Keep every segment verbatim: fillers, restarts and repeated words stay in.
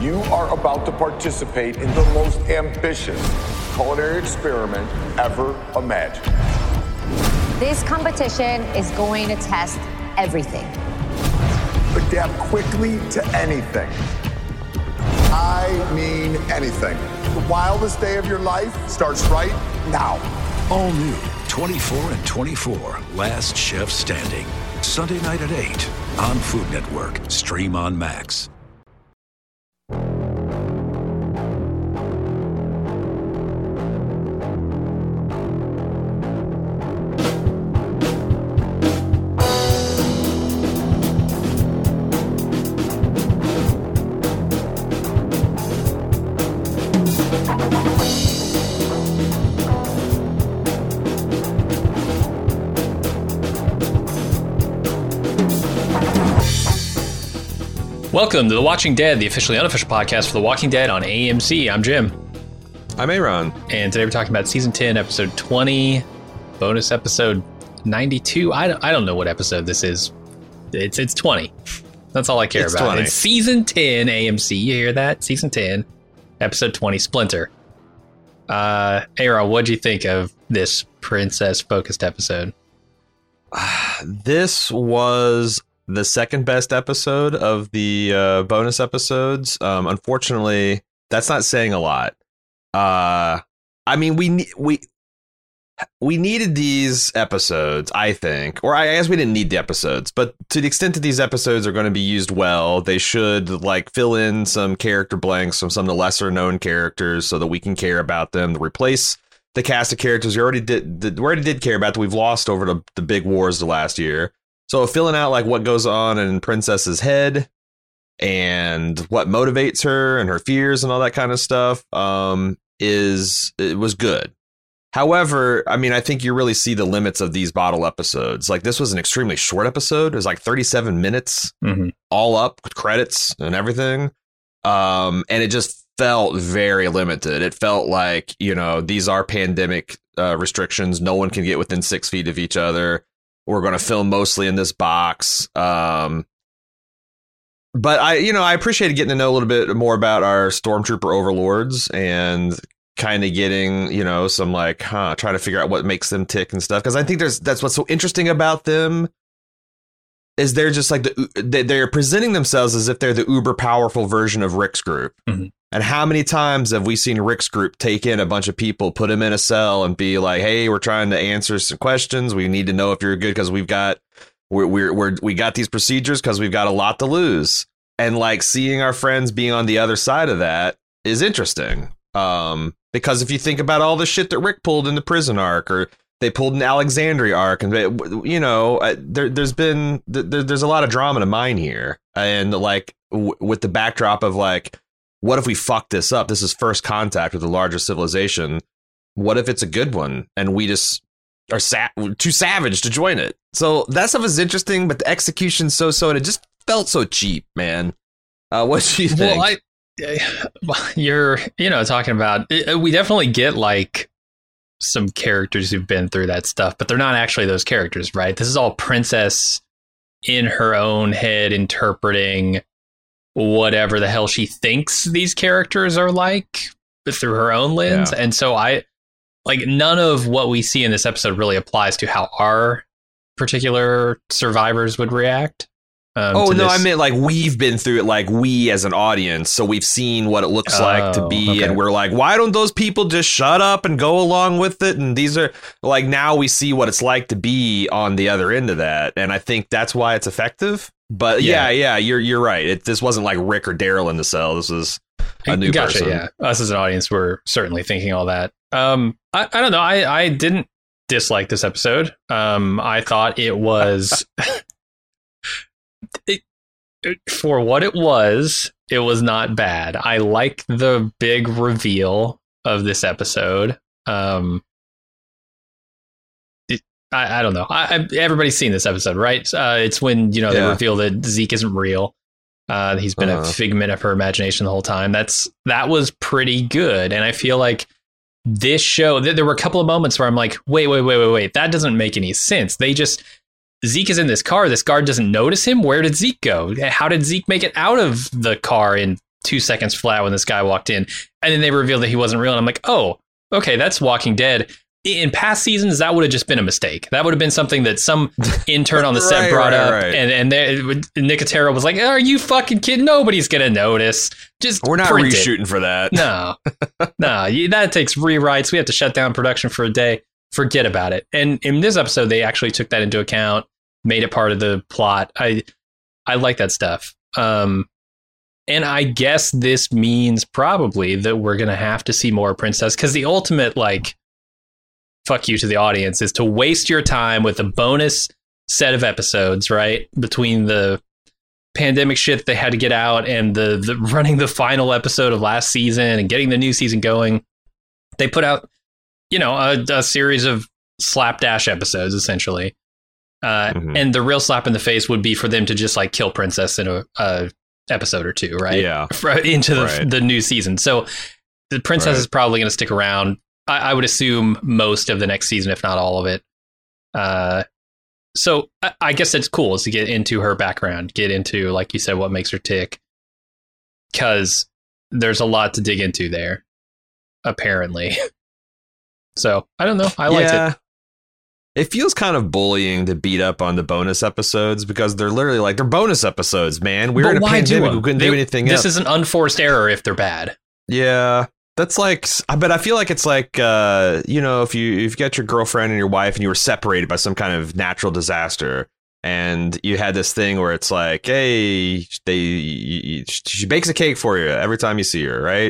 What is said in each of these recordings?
You are about to participate in the most ambitious culinary experiment ever imagined. This competition is going to test everything. Adapt quickly to anything. I mean anything. The wildest day of your life starts right now. All new twenty-four and twenty-four, Last Chef Standing. Sunday night at eight on Food Network. Stream on Max. Welcome to The Watching Dead, the officially unofficial podcast for The Walking Dead on A M C. I'm Jim. I'm Aaron. And today we're talking about Season ten, Episode twenty, bonus Episode ninety-two. I don't, I don't know what episode this is. It's it's twenty. That's all I care it's about. twenty. It's Season ten, A M C. You hear that? Season ten, Episode twenty, Splinter. Uh, Aaron, what'd you think of this princess-focused episode? This was the second best episode of the uh, bonus episodes. Um, unfortunately, that's not saying a lot. Uh, I mean, we ne- we we needed these episodes, I think, or I guess we didn't need the episodes, but to the extent that these episodes are going to be used well, they should like fill in some character blanks from some of the lesser known characters so that we can care about them. To replace the cast of characters we already did, that we already did care about that we've lost over the, the big wars the last year. So filling out like what goes on in Princess's head and what motivates her and her fears and all that kind of stuff um, is it was good. However, I mean, I think you really see the limits of these bottle episodes. Like this was an extremely short episode. It was like thirty-seven minutes mm-hmm. all up with credits and everything. Um, and it just felt very limited. It felt like, you know, these are pandemic uh, restrictions. No one can get within six feet of each other. We're going to film mostly in this box. Um, but I, you know, I appreciated getting to know a little bit more about our stormtrooper overlords and kind of getting, you know, some like, huh, trying to figure out what makes them tick and stuff. Because I think there's that's what's so interesting about them is they're just like the they're presenting themselves as if they're the uber powerful version of Rick's group. Mm-hmm. And how many times have we seen Rick's group take in a bunch of people, put them in a cell and be like, hey, we're trying to answer some questions. We need to know if you're good because we've got we're, we're, we're we got these procedures because we've got a lot to lose. And like seeing our friends being on the other side of that is interesting. Um, because if you think about all the shit that Rick pulled in the prison arc or they pulled an Alexandria arc and, they, you know, there, there's been there, there's a lot of drama to mine here. And like w- with the backdrop of like, what if we fuck this up? This is first contact with a larger civilization. What if it's a good one and we just are sa- too savage to join it? So that stuff is interesting, but the execution's so-so, and it just felt so cheap, man. Uh, what do you think? Well, I, you're, you know, talking about, we definitely get like some characters who've been through that stuff, but they're not actually those characters, right? This is all Princess in her own head interpreting whatever the hell she thinks these characters are like through her own lens. Yeah. And so I like none of what we see in this episode really applies to how our particular survivors would react. Um, oh, no, this. I meant like we've been through it, like we as an audience. So we've seen what it looks oh, like to be. Okay. And we're like, why don't those people just shut up and go along with it? And these are like now we see what it's like to be on the other end of that. And I think that's why it's effective. But yeah, yeah, yeah you're you're right. It, this wasn't like Rick or Daryl in the cell. This was a new gotcha, person. Yeah, us as an audience were certainly thinking all that. Um, I, I don't know. I, I didn't dislike this episode. Um, I thought it was it, it, for what it was. It was not bad. I like the big reveal of this episode. Um, I, I don't know. I, I, everybody's seen this episode, right? Uh, it's when, you know, they yeah. reveal that Zeke isn't real. Uh, he's been uh-huh. a figment of her imagination the whole time. That's that was pretty good. And I feel like this show, th- there were a couple of moments where I'm like, wait, wait, wait, wait, wait. That doesn't make any sense. They just, Zeke is in this car. This guard doesn't notice him. Where did Zeke go? How did Zeke make it out of the car in two seconds flat when this guy walked in, and then they revealed that he wasn't real. And I'm like, oh, okay, that's Walking Dead. In past seasons, that would have just been a mistake. That would have been something that some intern on the set right, brought right, up, right. and and they, Nicotero was like, "Are you fucking kidding? Nobody's gonna notice. Just We're not print reshooting it." for that. No, no, you, that takes rewrites. We have to shut down production for a day. Forget about it. And in this episode, they actually took that into account, made it part of the plot. I I like that stuff. Um, and I guess this means probably that we're gonna have to see more Princess, because the ultimate like. Fuck you to the audience is to waste your time with a bonus set of episodes, right? Between the pandemic shit they had to get out and the, the running the final episode of last season and getting the new season going. They put out, you know, a, a series of slapdash episodes, essentially. Uh, mm-hmm. And the real slap in the face would be for them to just like kill Princess in a, a episode or two, right? Yeah. For, into the, right. the new season. So the Princess right. is probably going to stick around. I would assume most of the next season, if not all of it. Uh, so I, I guess it's cool is to get into her background, get into, like you said, what makes her tick. Because there's a lot to dig into there, apparently. So I don't know. I liked yeah. it. It feels kind of bullying to beat up on the bonus episodes because they're literally like, they're bonus episodes, man. We were in a pandemic. We couldn't they, do anything this else. This is an unforced error if they're bad. Yeah. That's like, but I feel like it's like, uh, you know, if you if you got your girlfriend and your wife and you were separated by some kind of natural disaster and you had this thing where it's like, hey, they she bakes a cake for you every time you see her, right?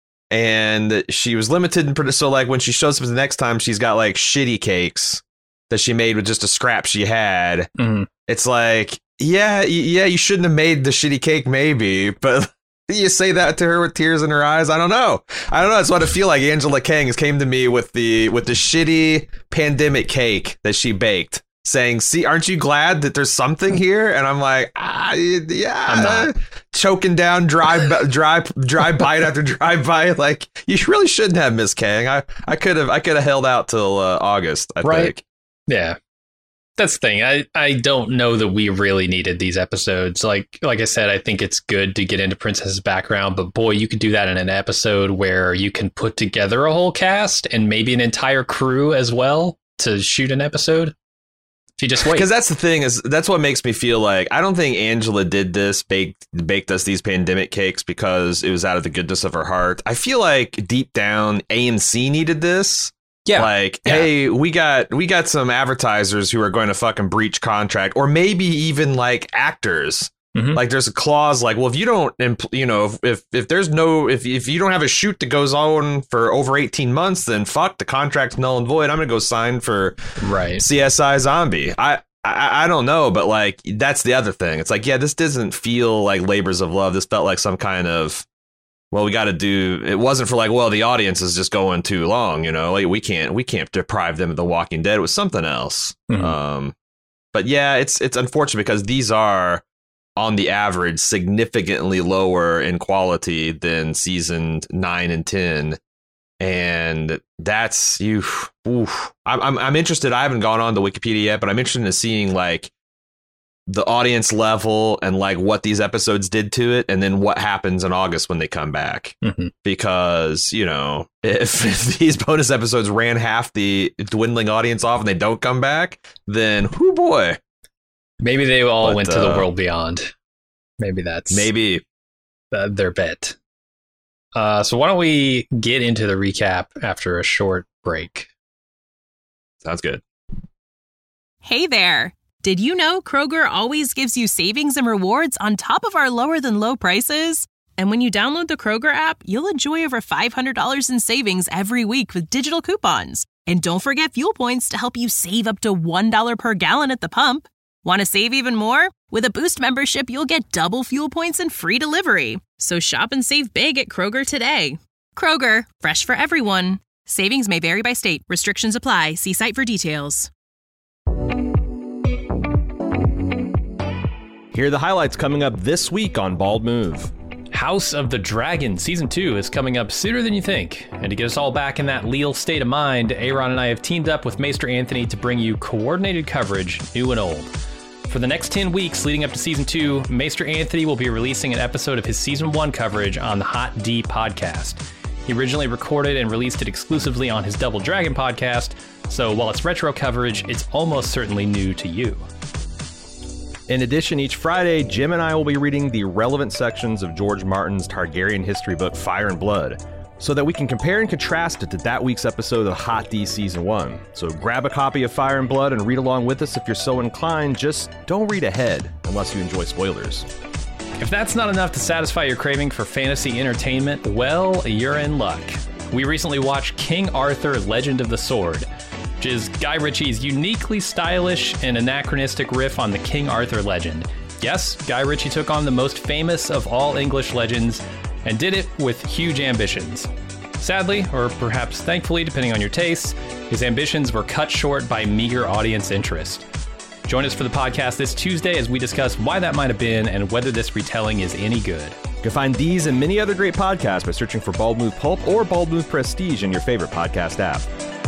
And she was limited in, so like when she shows up the next time, she's got like shitty cakes that she made with just a scrap she had. Mm-hmm. It's like, yeah, yeah, you shouldn't have made the shitty cake, maybe, but. You say that to her with tears in her eyes? I don't know. I don't know. That's what I feel like. Angela Kang has came to me with the with the shitty pandemic cake that she baked, saying, "See, aren't you glad that there's something here?" And I'm like, ah, yeah, I'm not. Choking down dry, dry, dry bite after dry bite. Like you really shouldn't have, Miss Kang. I, I could have, I could have held out till uh, August. I right. think. Yeah. That's the thing. I, I don't know that we really needed these episodes. Like like I said, I think it's good to get into Princess's background, but boy, you could do that in an episode where you can put together a whole cast and maybe an entire crew as well to shoot an episode. If you just wait. Because that's the thing is that's what makes me feel like I don't think Angela did this, baked baked us these pandemic cakes because it was out of the goodness of her heart. I feel like deep down A M C needed this. Yeah. Like, yeah. hey, we got we got some advertisers who are going to fucking breach contract, or maybe even like actors. Mm-hmm. Like there's a clause like, well, if you don't, impl- you know, if, if if there's no if if you don't have a shoot that goes on for over eighteen months, then fuck, the contract's null and void. I'm going to go sign for right. C S I Zombie. I, I I don't know. But like, that's the other thing. It's like, yeah, this doesn't feel like labors of love. This felt like some kind of. Well, we got to do. It wasn't for like, well, the audience is just going too long, you know. Like we can't, we can't deprive them of The Walking Dead. It was something else. Mm-hmm. Um, but yeah, it's it's unfortunate because these are, on the average, significantly lower in quality than season nine and ten, and that's you. Oof. I'm I'm I'm interested. I haven't gone on to Wikipedia yet, but I'm interested in seeing like. The audience level and like what these episodes did to it and then what happens in August when they come back. Mm-hmm. Because, you know, if, if these bonus episodes ran half the dwindling audience off and they don't come back, then whoo boy. Maybe they all but, went to uh, the world beyond. Maybe that's maybe the, their bet. Uh, so why don't we get into the recap after a short break? Sounds good. Hey there. Did you know Kroger always gives you savings and rewards on top of our lower than low prices? And when you download the Kroger app, you'll enjoy over five hundred dollars in savings every week with digital coupons. And don't forget fuel points to help you save up to one dollar per gallon at the pump. Want to save even more? With a Boost membership, you'll get double fuel points and free delivery. So shop and save big at Kroger today. Kroger, fresh for everyone. Savings may vary by state. Restrictions apply. See site for details. Here are the highlights coming up this week on Bald Move. House of the Dragon Season two is coming up sooner than you think. And to get us all back in that leal state of mind, Aaron and I have teamed up with Maester Anthony to bring you coordinated coverage, new and old. For the next ten weeks leading up to season two, Maester Anthony will be releasing an episode of his season one coverage on the Hot D podcast. He originally recorded and released it exclusively on his Double Dragon podcast, so while it's retro coverage, it's almost certainly new to you. In addition, each Friday, Jim and I will be reading the relevant sections of George Martin's Targaryen history book, Fire and Blood, so that we can compare and contrast it to that week's episode of Hot D Season one. So grab a copy of Fire and Blood and read along with us if you're so inclined. Just don't read ahead unless you enjoy spoilers. If that's not enough to satisfy your craving for fantasy entertainment, well, you're in luck. We recently watched King Arthur, Legend of the Sword, which is Guy Ritchie's uniquely stylish and anachronistic riff on the King Arthur legend. Yes, Guy Ritchie took on the most famous of all English legends and did it with huge ambitions. Sadly, or perhaps thankfully, depending on your tastes, his ambitions were cut short by meager audience interest. Join us for the podcast this Tuesday as we discuss why that might have been and whether this retelling is any good. You can find these and many other great podcasts by searching for Bald Move Pulp or Bald Move Prestige in your favorite podcast app.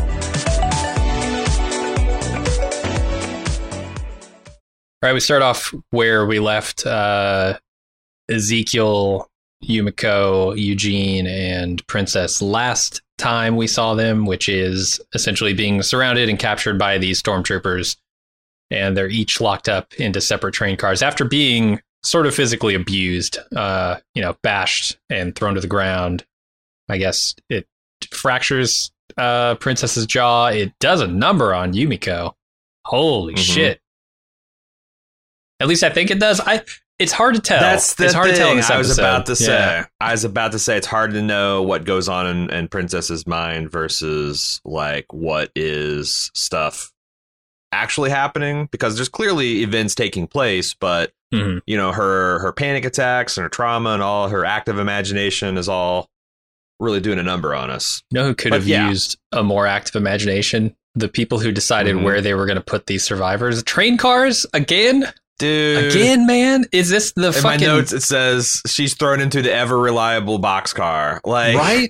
All right, we start off where we left uh, Ezekiel, Yumiko, Eugene, and Princess last time we saw them, which is essentially being surrounded and captured by these stormtroopers. And they're each locked up into separate train cars after being sort of physically abused, uh, you know, bashed and thrown to the ground. I guess it fractures uh, Princess's jaw. It does a number on Yumiko. Holy mm-hmm. shit. At least I think it does. I. It's hard to tell. That's the it's hard thing to tell in this I was episode. about to say. Yeah. I was about to say it's hard to know what goes on in, in Princess's mind versus like what is stuff actually happening, because there's clearly events taking place, but mm-hmm. you know, her her panic attacks and her trauma and all her active imagination is all really doing a number on us. You know who could but have yeah. used a more active imagination? The people who decided mm-hmm. where they were going to put these survivors. Train cars again? Dude. Again, man? Is this the in fucking... In my notes, it says she's thrown into the ever-reliable boxcar. Like, right?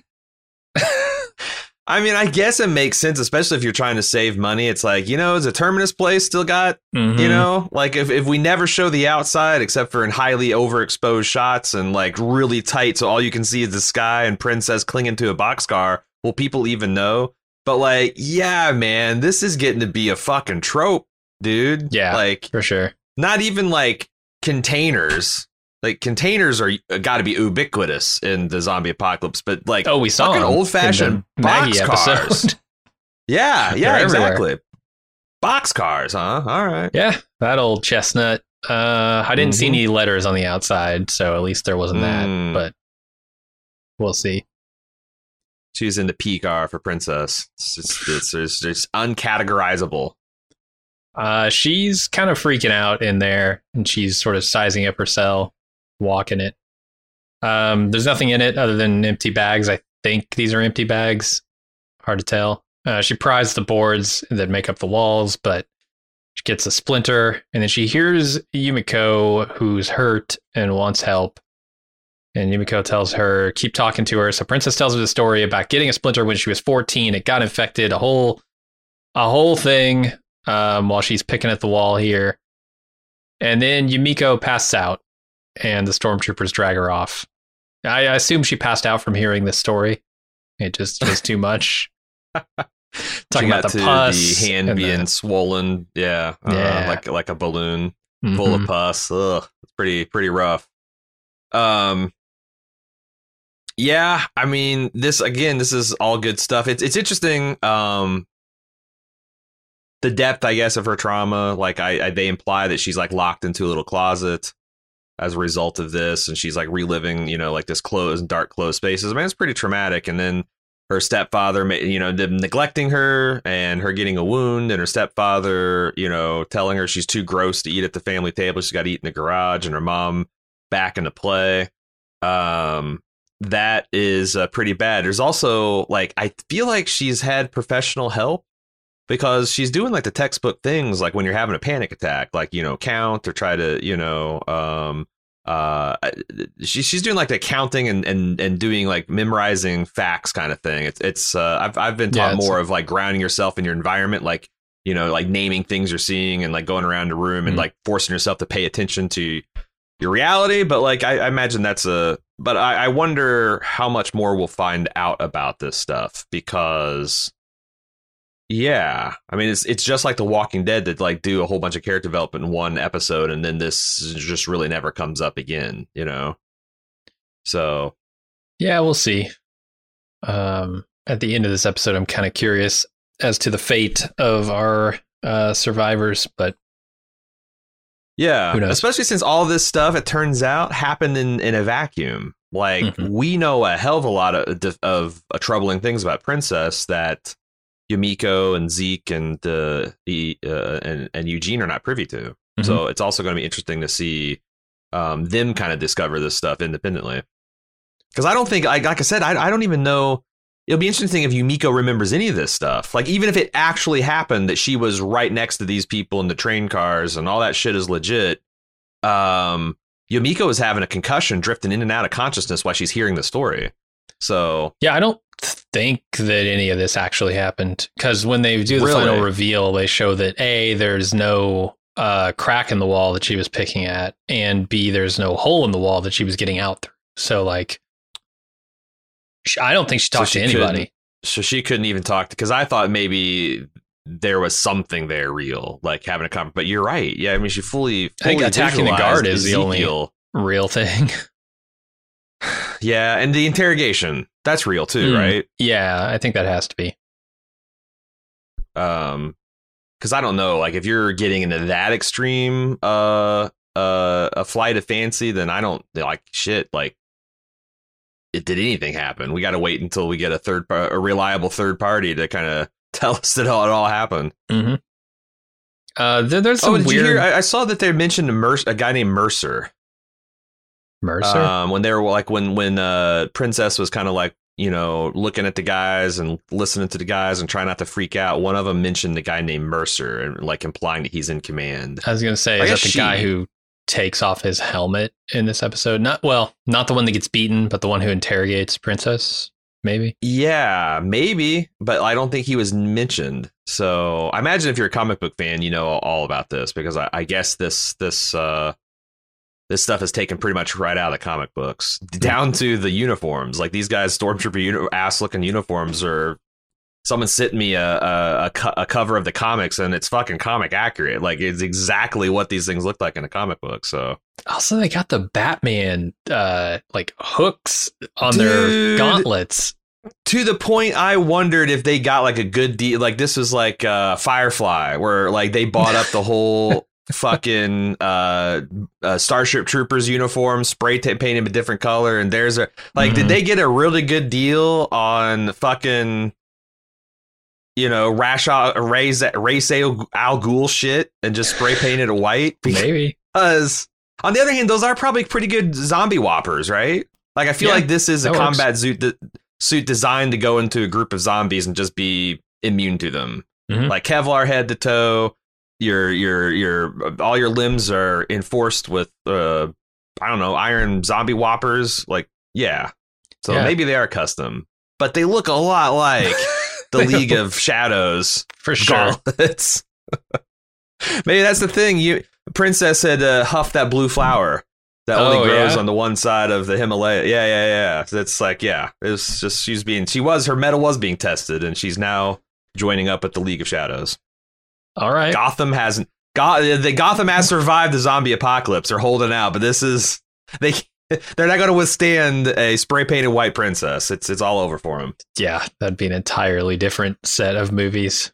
I mean, I guess it makes sense, especially if you're trying to save money. It's like, you know, is a Terminus place still got, mm-hmm. you know, like if, if we never show the outside except for in highly overexposed shots and like really tight, so all you can see is the sky and Princess clinging to a boxcar, will people even know? But like, yeah, man, this is getting to be a fucking trope, dude. Yeah, like for sure. Not even like containers. Like containers are got to be ubiquitous in the zombie apocalypse, but like oh, we saw fucking old fashioned box cars. yeah, yeah, exactly. Box cars, huh? All right. Yeah, that old chestnut. Uh, I didn't mm-hmm. see any letters on the outside, so at least there wasn't that. Mm. But we'll see. She's in the P car for Princess. It's just, it's, it's just uncategorizable. Uh, she's kind of freaking out in there, and she's sort of sizing up her cell, walking it. Um, there's nothing in it other than empty bags. I think these are empty bags. Hard to tell. Uh, she pries the boards that make up the walls, but she gets a splinter, and then she hears Yumiko, who's hurt and wants help. And Yumiko tells her, keep talking to her. So Princess tells her the story about getting a splinter when she was fourteen. It got infected, a whole, a whole thing. Um, while she's picking at the wall here. And then Yumiko passes out, and the stormtroopers drag her off. I, I assume she passed out from hearing this story. It just was too much. Talking about the pus. The hand being the... swollen. Yeah. Uh, yeah. Like, like a balloon mm-hmm. full of pus. Ugh. It's pretty, pretty rough. Um, yeah, I mean, this, again, this is all good stuff. It's, it's interesting. Um, The depth, I guess, of her trauma, like I, I, they imply that she's like locked into a little closet as a result of this, and she's like reliving, you know, like this closed, dark, closed spaces. I mean, it's pretty traumatic. And then her stepfather, you know, them neglecting her and her getting a wound, and her stepfather, you know, telling her she's too gross to eat at the family table. She's got to eat in the garage, and her mom back into play. Um, that is uh, pretty bad. There's also like, I feel like she's had professional help, because she's doing like the textbook things, like when you're having a panic attack, like, you know, count or try to, you know, um, uh, she, she's doing like the counting and, and, and doing like memorizing facts kind of thing. It's, it's, uh, I've, I've been taught yeah, more of like grounding yourself in your environment. Like, you know, like naming things you're seeing and like going around the room and Mm-hmm. like forcing yourself to pay attention to your reality. But like, I, I imagine that's a, but I, I wonder how much more we'll find out about this stuff because, yeah, I mean, it's it's just like The Walking Dead that like do a whole bunch of character development in one episode and then this just really never comes up again, you know? So, Yeah, we'll see. Um, at the end of this episode, I'm kind of curious as to the fate of our uh, survivors, but yeah, who knows? especially since all this stuff, it turns out, happened in, in a vacuum. Like, Mhm. we know a hell of a lot of, of uh, troubling things about Princess that Yumiko and Zeke and, uh, the, uh, and, and Eugene are not privy to. Mm-hmm. So it's also going to be interesting to see um, them kind of discover this stuff independently. Because I don't think, like, like I said, I, I don't even know. It'll be interesting if Yumiko remembers any of this stuff. Like, even if it actually happened that she was right next to these people in the train cars and all that shit is legit. Um, Yumiko is having a concussion, drifting in and out of consciousness while she's hearing the story. So, yeah, I don't think that any of this actually happened because when they do the Really? final reveal, they show that A, there's no uh, crack in the wall that she was picking at, and B, there's no hole in the wall that she was getting out through. So, like, sh- I don't think she So talked she to anybody. couldn't- so she couldn't even talk because I thought maybe there was something there real, like having a conversation. But you're right. Yeah, I mean, she fully, I think fully attacking the visualized guard is the only- Ezekiel. Real thing. Yeah, and the interrogation, that's real too, Mm. right? Yeah, I think that has to be. Um, because I don't know, like if you're getting into that extreme, uh, uh, a flight of fancy, then I don't like shit. Like, it did anything happen? We got to wait until we get a third, par- a reliable third party to kind of tell us that all it all happened. Mm-hmm. Uh, there, there's some Oh, did weird you hear? I, I saw that they mentioned a, Mer- a guy named Mercer. Mercer. Um, when they were like when when uh Princess was kind of like, you know, looking at the guys and listening to the guys and trying not to freak out. One of them mentioned the guy named Mercer and like implying that he's in command. I was gonna say, I is that guess the she- guy who takes off his helmet in this episode? Not well, not the one that gets beaten, but the one who interrogates Princess. Maybe. Yeah, maybe, but I don't think he was mentioned. So I imagine if you're a comic book fan, you know all about this because I, I guess this this uh, this stuff is taken pretty much right out of the comic books, down to the uniforms. Like these guys, stormtrooper uni- ass looking uniforms, or someone sent me a a, a, co- a cover of the comics, and it's fucking comic accurate. Like it's exactly what these things look like in a comic book. So Also, they got the Batman uh, like hooks on their Dude. gauntlets. to the point, I wondered if they got like a good deal. Like this was like uh, Firefly, where like they bought up the whole fucking uh, uh, Starship Troopers uniform, spray ta- painted a different color, and there's a like, Mhm. did they get a really good deal on fucking, you know, Ra's al Ra's Ra's al al Ghul shit and just spray painted it white? Maybe. Because on the other hand, those are probably pretty good zombie whoppers, right? Like I feel Yeah, like this is a that works. combat suit that suit designed to go into a group of zombies and just be immune to them. Mhm. Like Kevlar head to toe, your your your all your limbs are enforced with uh I don't know, iron zombie whoppers. Like, yeah. So Yeah. maybe they are custom, but they look a lot like the They League look- of Shadows For sure. gauntlets. Maybe that's the thing. You Princess had uh, huffed that blue flower that only Oh, grows yeah? on the one side of the Himalaya. Yeah, yeah, yeah. That's like, yeah. It's just she's being she was her metal was being tested, and she's now joining up at the League of Shadows. All right. Gotham hasn't. Go, the Gotham has survived the zombie apocalypse. They're holding out, but this is they. They're not going to withstand a spray painted white princess. It's it's all over for them. Yeah, that'd be an entirely different set of movies.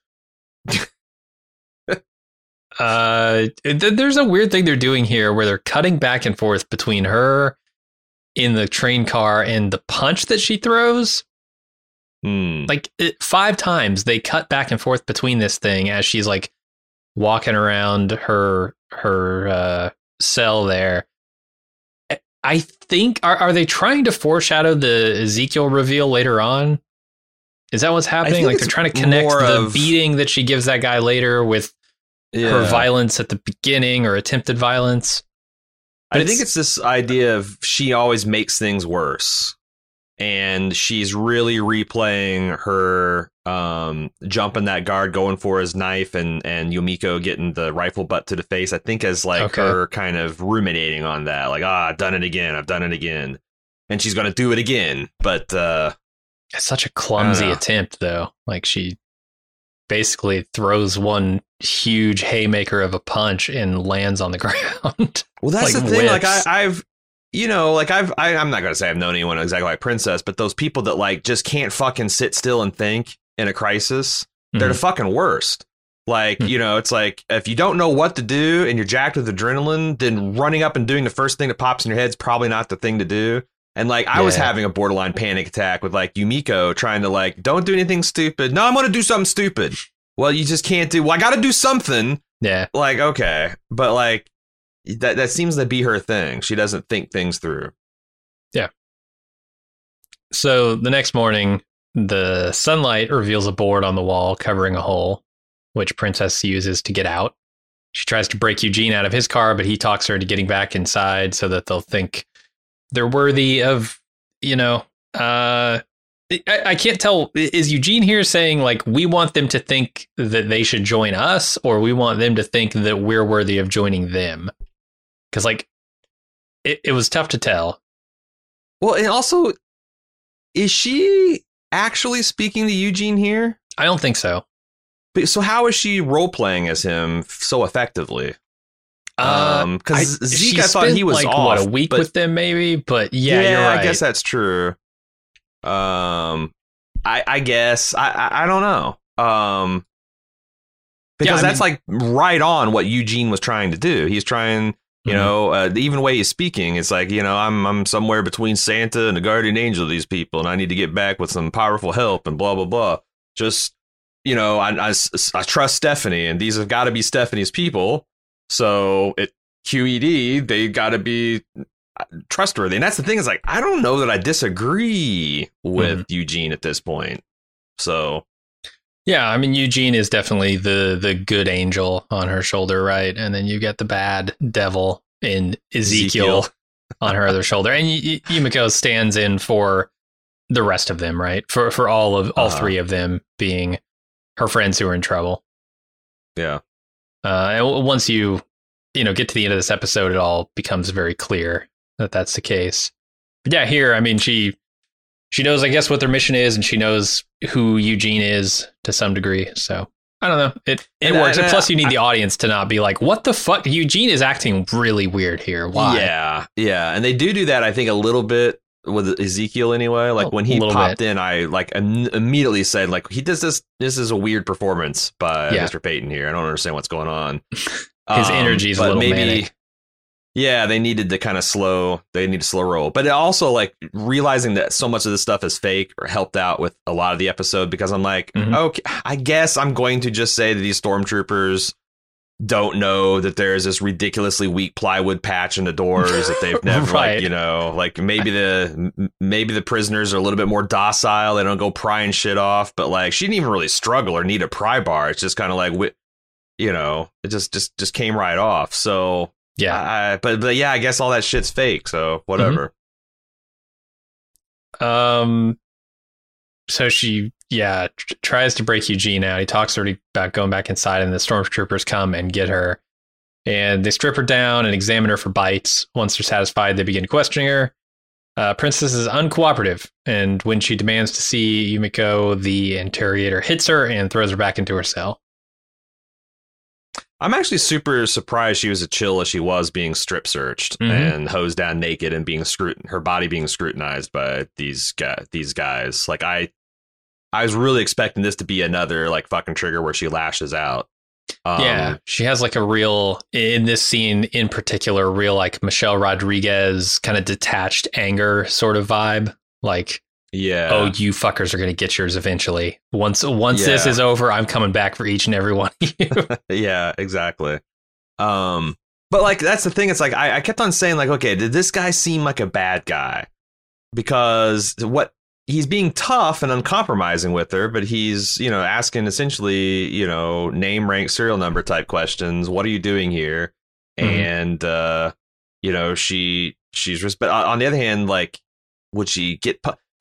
uh, th- there's a weird thing they're doing here where they're cutting back and forth between her in the train car and the punch that she throws. Hmm. Like it, five times they cut back and forth between this thing as she's like walking around her her uh, cell there. I think are are they trying to foreshadow the Ezekiel reveal later on? Is that what's happening? think Like they're it's trying to connect more the of- beating that she gives that guy later with her Yeah. violence at the beginning or attempted violence. I think it's this idea of she always makes things worse. and she's really replaying her um, jumping that guard, going for his knife, and and Yumiko getting the rifle butt to the face. I think as like Okay. her kind of ruminating on that, like, ah, I've done it again, I've done it again, and she's gonna do it again. But uh, It's such a clumsy I don't know. attempt, though. Like she basically throws one huge haymaker of a punch and lands on the ground. well, that's Like the thing. Like I, whips. I've. You know, like I've, I, I'm not going to say I've known anyone exactly like Princess, but those people that like just can't fucking sit still and think in a crisis, they're the fucking worst. Like, Mhm. you know, it's like if you don't know what to do and you're jacked with adrenaline, then running up and doing the first thing that pops in your head is probably not the thing to do. And like I was Yeah. having a borderline panic attack with like Yumiko trying to like, don't do anything stupid. No, I'm going to do something stupid. Well, you just can't do. Well, I got to do something. Yeah. Like, okay. But like that, that seems to be her thing. She doesn't think things through. So the next morning, the sunlight reveals a board on the wall covering a hole, which Princess uses to get out. She tries to break Eugene out of his car, but he talks her into getting back inside so that they'll think they're worthy of, you know, uh, I, I can't tell. Is Eugene here saying, like, we want them to think that they should join us, or we want them to think that we're worthy of joining them? Because, like, it, it was tough to tell. Well, and also, is she actually speaking to Eugene here? I don't think so. But- So how is she role playing as him so effectively? Um, because I- Zeke, she I thought spent, he was like, off. what, a week but with them, maybe. But yeah, you're right. I guess that's true. Um, I I guess I I, I don't know. Um, because Yeah, I that's like right on what Eugene was trying to do. He's trying. You Mhm. know, uh, the even way he's speaking, it's like, you know, I'm I'm somewhere between Santa and the guardian angel of these people, and I need to get back with some powerful help and blah, blah, blah. Just, you know, I, I, I trust Stephanie, and these have got to be Stephanie's people. So at Q E D, they got to be trustworthy. And that's the thing is like, I don't know that I disagree with Eugene at this point. So. Yeah, I mean, Eugene is definitely the the good angel on her shoulder, right? And then you get the bad devil in Ezekiel, Ezekiel. on her other shoulder. And y- y- Yumiko stands in for the rest of them, right? For for all of all Uh-huh. three of them being her friends who are in trouble. Yeah. Uh, and w- once you you know get to the end of this episode, it all becomes very clear that that's the case. But yeah, here, I mean, she she knows, I guess, what their mission is, and she knows who Eugene is to some degree. So I don't know, it it And, works. uh, And plus, you need I- the audience to not be like, "What the fuck?" Eugene is acting really weird here. Why? Yeah, yeah, and they do do that. I think a little bit with Ezekiel anyway. Like A when he little popped bit. in, I like im- immediately said like he does this. This is a weird performance by Yeah. Mister Payton here. I don't understand what's going on. His energy is a but little maybe, manic. Yeah, they needed to kind of slow. They need to slow roll, but it also like realizing that so much of this stuff is fake or helped out with a lot of the episode because I'm like, Mhm. okay, I guess I'm going to just say that these stormtroopers don't know that there's this ridiculously weak plywood patch in the doors that they've never Right. like, you know, like maybe the m- maybe the prisoners are a little bit more docile. They don't go prying shit off, but like she didn't even really struggle or need a pry bar. It's just kind of like, wi- you know, it just just just came right off. So Yeah. I, but but yeah, I guess all that shit's fake. So whatever. Um. So she, yeah, tr- tries to break Eugene out. He talks to her about going back inside, and the stormtroopers come and get her. And they strip her down and examine her for bites. Once they're satisfied, they begin questioning her. Uh, Princess is uncooperative, and when she demands to see Yumiko, the interrogator hits her and throws her back into her cell. I'm actually super surprised she was as chill as she was being strip searched Mhm. and hosed down naked and being scrutin her body being scrutinized by these guys. These guys, like I, I was really expecting this to be another like fucking trigger where she lashes out. Um, Yeah, she has like a real, in this scene in particular, real like Michelle Rodriguez kind of detached anger sort of vibe. Like, yeah. oh, you fuckers are going to get yours eventually. Once once this Yeah. is over, I'm coming back for each and every one of you. Yeah, exactly. Um, but like that's the thing. It's like I, I kept on saying like, okay, did this guy seem like a bad guy? Because what he's being tough and uncompromising with her, but he's you know asking essentially you know name, rank, serial number type questions. What are you doing here? Mhm. And uh, you know she she's res- but on on the other hand, like would she get? Pu-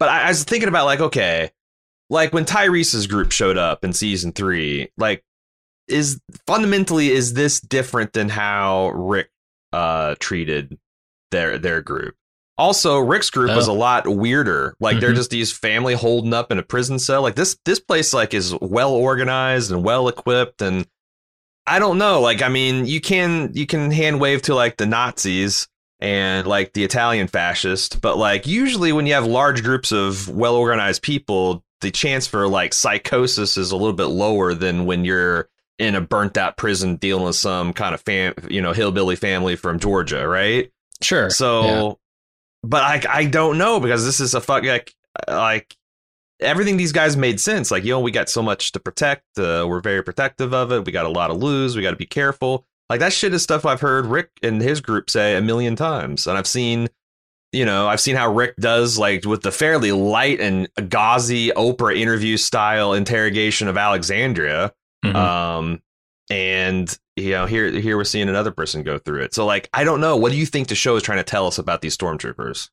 but I, I was thinking about like, okay, like when Tyrese's group showed up in season three, like is fundamentally, is this different than how Rick uh, treated their their group? Also, Rick's group oh. was a lot weirder. Like mm-hmm. they're just these family holding up in a prison cell. Like this this place like is well organized and well equipped. And I don't know. Like, I mean, you can you can hand wave to like the Nazis and like the Italian fascists. But like usually when you have large groups of well organized people, the chance for like psychosis is a little bit lower than when you're in a burnt out prison dealing with some kind of fam, you know, hillbilly family from Georgia. Right. Sure. So. Yeah. But I I don't know, because this is a fuck like like everything these guys made sense. Like, you know, we got so much to protect. Uh, we're very protective of it. We got a lot to lose. We got to be careful. Like that shit is stuff I've heard Rick and his group say a million times. And I've seen, you know, I've seen how Rick does like with the fairly light and gauzy Oprah interview style interrogation of Alexandria. Mm-hmm. Um, and, you know, here here we're seeing another person go through it. So, like, I don't know. What do you think the show is trying to tell us about these stormtroopers?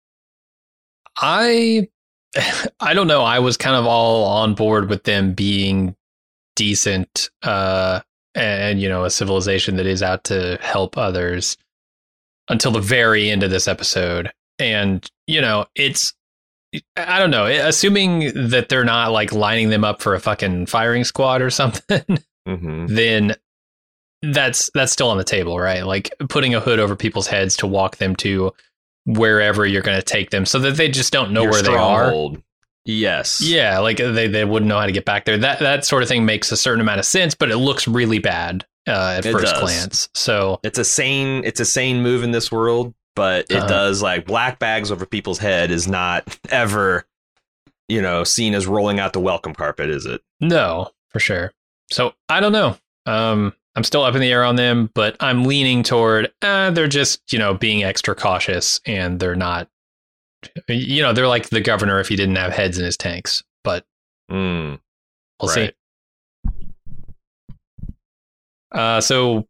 I I don't know. I was kind of all on board with them being decent uh, and, you know, a civilization that is out to help others until the very end of this episode. And, you know, it's I don't know, assuming that they're not like lining them up for a fucking firing squad or something. Mm-hmm. Then that's that's still on the table, right? Like putting a hood over people's heads to walk them to wherever you're going to take them so that they just don't know Your where stronghold. They are. Yes. Yeah, like they, they wouldn't know how to get back there. That that sort of thing makes a certain amount of sense, but it looks really bad uh, at it first does. glance. So it's a sane it's a sane move in this world, but it uh-huh. does like black bags over people's head is not ever, you know, seen as rolling out the welcome carpet, is it? No, for sure. So I don't know. Um, I'm still up in the air on them, but I'm leaning toward uh, they're just, you know, being extra cautious, and they're not, you know, they're like the governor if he didn't have heads in his tanks. But mm, we'll right. see. Uh, so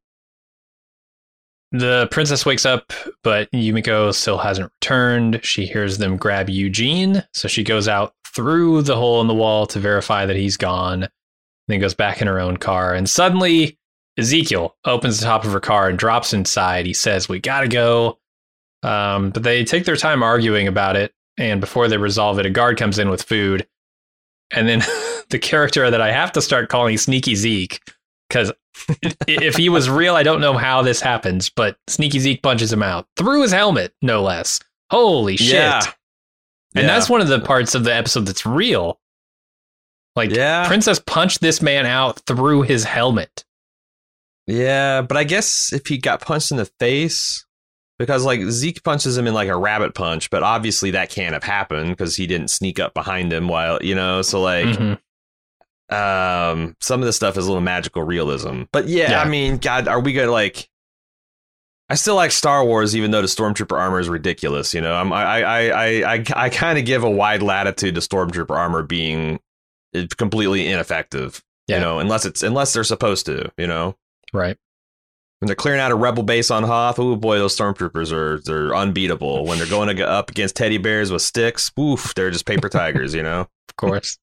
the princess wakes up, but Yumiko still hasn't returned. She hears them grab Eugene, so she goes out through the hole in the wall to verify that he's gone. Then goes back in her own car, and suddenly Ezekiel opens the top of her car and drops inside. He says, "We gotta go." Um, but they take their time arguing about it, and before they resolve it, a guard comes in with food. And then the character that I have to start calling Sneaky Zeke, because if he was real, I don't know how this happens, but Sneaky Zeke punches him out through his helmet, no less. Holy shit. Yeah. And yeah. that's one of the parts of the episode that's real. Like, yeah. Princess punched this man out through his helmet. Yeah, but I guess if he got punched in the face, because like Zeke punches him in like a rabbit punch, but obviously that can't have happened because he didn't sneak up behind him while, you know, so like mm-hmm. um, some of the stuff is a little magical realism. But yeah, yeah, I mean, God, are we gonna like? I still like Star Wars, even though the Stormtrooper armor is ridiculous. You know, I'm I I I I, I kind of give a wide latitude to Stormtrooper armor being completely ineffective, yeah. you know, unless it's unless they're supposed to, you know, right. When they're clearing out a rebel base on Hoth, oh boy, those stormtroopers are they're unbeatable. When they're going to up against teddy bears with sticks, oof, they're just paper tigers, you know. Of course.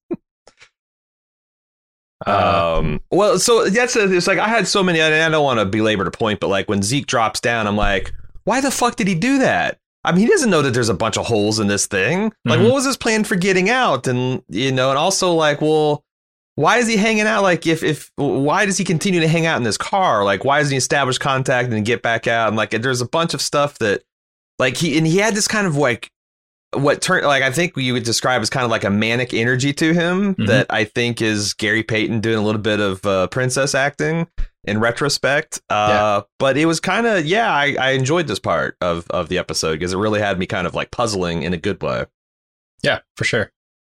um. Well, so that's a, it's like I had so many. I don't want to belabor the point, but like when Zeke drops down, I'm like, why the fuck did he do that? I mean, he doesn't know that there's a bunch of holes in this thing. Like, mm-hmm. what was his plan for getting out? And, you know, and also like, well, why is he hanging out? Like, if, if, why does he continue to hang out in this car? Like, why doesn't he establish contact and get back out? And like, there's a bunch of stuff that like he, and he had this kind of like, what turned, like, I think you would describe as kind of like a manic energy to him mm-hmm. that I think is Gary Payton doing a little bit of uh, princess acting in retrospect. Uh, yeah. But it was kind of, yeah, I, I enjoyed this part of, of the episode because it really had me kind of like puzzling in a good way. Yeah, for sure.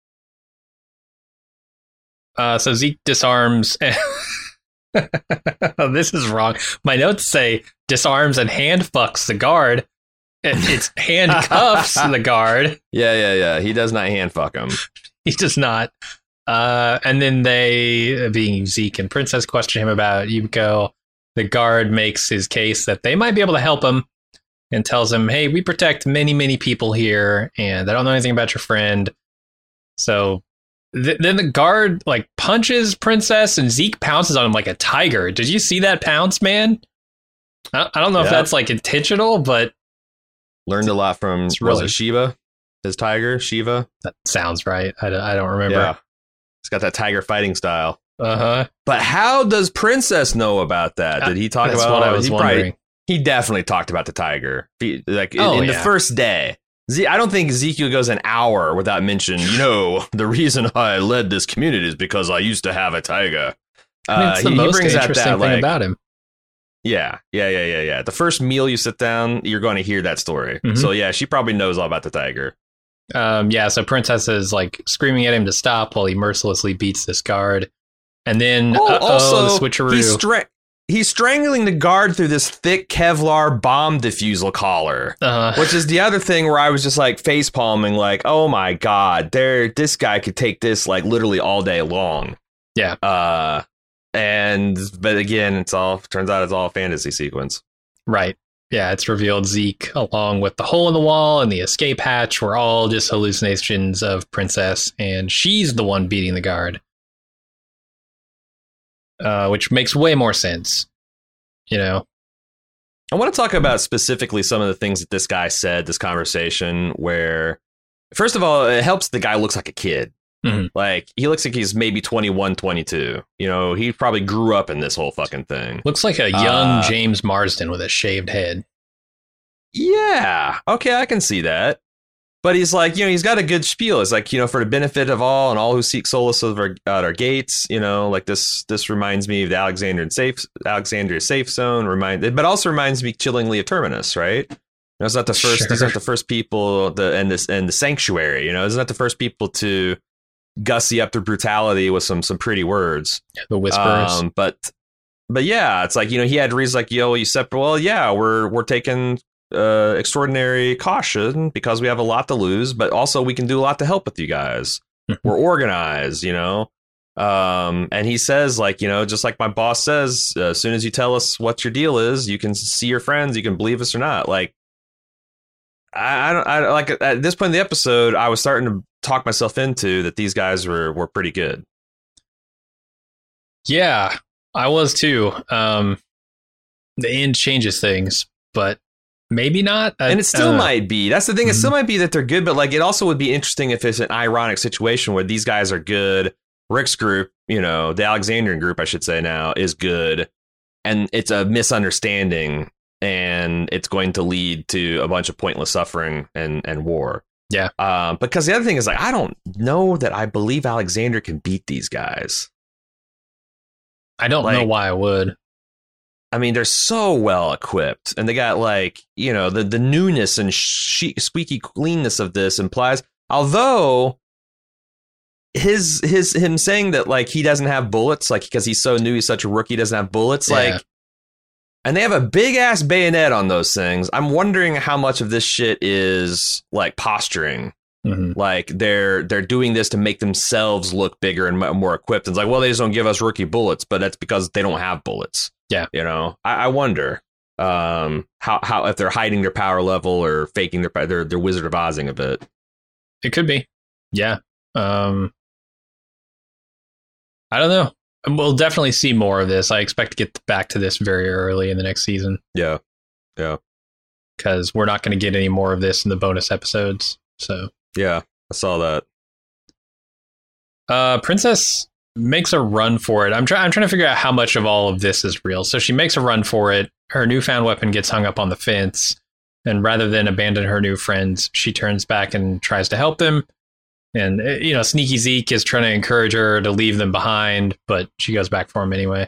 Uh, so Zeke disarms. And oh, this is wrong. My notes say disarms and hand fucks the guard. It's handcuffs the guard. Yeah, yeah, yeah. He does not hand fuck him. He does not. Uh, and then they, being Zeke and Princess, question him about Yumiko. The guard makes his case that they might be able to help him. and tells him, hey, we protect many, many people here, and I don't know anything about your friend. So th- then the guard like punches Princess, and Zeke pounces on him like a tiger. Did you see that pounce, man? I, I don't know yeah. if that's like intentional, but learned a lot from it's was really- it Shiva, his tiger, Shiva. that sounds right. I, don't- I don't remember. Yeah, he's got that tiger fighting style. Uh huh. But how does Princess know about that? Did he talk That's about what I was he wondering. Probably, he definitely talked about the tiger. He, like Oh, in the yeah. first day. Z- I don't think Ezekiel goes an hour without mentioning, you know, the reason I led this community is because I used to have a tiger. I mean, Uh, it's the he, he most brings out interesting that, thing like, about him. Yeah, yeah, yeah, yeah, yeah. The first meal you sit down, you're going to hear that story. Mhm. So yeah, she probably knows all about the tiger. Um, yeah, so Princess is like screaming at him to stop while he mercilessly beats this guard. And then Oh, uh-oh, also, the switcheroo. he's, stra- he's strangling the guard through this thick Kevlar bomb diffusal collar. uh, Which is the other thing where I was just like face palming, like, oh my god, there, this guy could take this like literally all day long. Yeah. Uh, and but again, it's all turns out it's all a fantasy sequence. right. Yeah, it's revealed Zeke, along with the hole in the wall and the escape hatch, were all just hallucinations of Princess, and she's the one beating the guard. Uh, which makes way more sense. You know? I want to talk about specifically some of the things that this guy said, this conversation, where first of all, it helps the guy looks like a kid. Mhm. Like he looks like he's maybe twenty-one, twenty-two. You know, he probably grew up in this whole fucking thing. Looks like a young Uh, James Marsden with a shaved head. Yeah. Okay, I can see that. But he's like, you know, he's got a good spiel. It's like, you know, for the benefit of all and all who seek solace of our, at our gates, you know, like this this reminds me of the Alexandrian safe Alexandria safe zone, remind but also reminds me chillingly of Terminus, right? You know, it's not the first Sure. these aren't the first people the and this and the sanctuary, you know, it's not the first people to gussy up their brutality with some some pretty words. The Whisperers. Um, but but yeah, it's like, you know, he had reasons like, yo, you separate. Well, yeah, we're we're taking uh, extraordinary caution because we have a lot to lose, but also we can do a lot to help with you guys. We're organized, you know. Um, and he says, like, you know, just like my boss says, uh, as soon as you tell us what your deal is, you can see your friends, you can believe us or not. Like, I, I don't, I like at this point in the episode, I was starting to talk myself into that these guys were were pretty good. Yeah, I was too. Um, the end changes things, but maybe not. I, And it still uh, might be. That's the thing. It Mhm. still might be that they're good, but like it also would be interesting if it's an ironic situation where these guys are good. Rick's group, you know, the Alexandrian group, I should say now, is good. And it's a misunderstanding and it's going to lead to a bunch of pointless suffering and, and war. Yeah. Um, because the other thing is like, I don't know that I believe Alexander can beat these guys. I don't know like- why I would. I mean, they're so well equipped, and they got like, you know, the, the newness and she- squeaky cleanness of this implies, although his his him saying that like he doesn't have bullets, like because he's so new, he's such a rookie, doesn't have bullets, Yeah. like, and they have a big ass bayonet on those things. I'm wondering how much of this shit is like posturing. Mhm. Like they're they're doing this to make themselves look bigger and m- more equipped. And it's like, well, they just don't give us rookie bullets, but that's because they don't have bullets. Yeah. You know, I, I wonder um, how how if they're hiding their power level or faking their their their Wizard of Ozing a bit. It could be. Yeah. Um, I don't know. We'll definitely see more of this. I expect to get back to this very early in the next season Yeah. Yeah. because we're not going to get any more of this in the bonus episodes. So, Yeah. I saw that. uh, Princess makes a run for it. I'm trying. I'm trying to figure out how much of all of this is real. So she makes a run for it. Her newfound weapon gets hung up on the fence, and rather than abandon her new friends, she turns back and tries to help them. And, uh, you know, Sneaky Zeke is trying to encourage her to leave them behind, but she goes back for him anyway.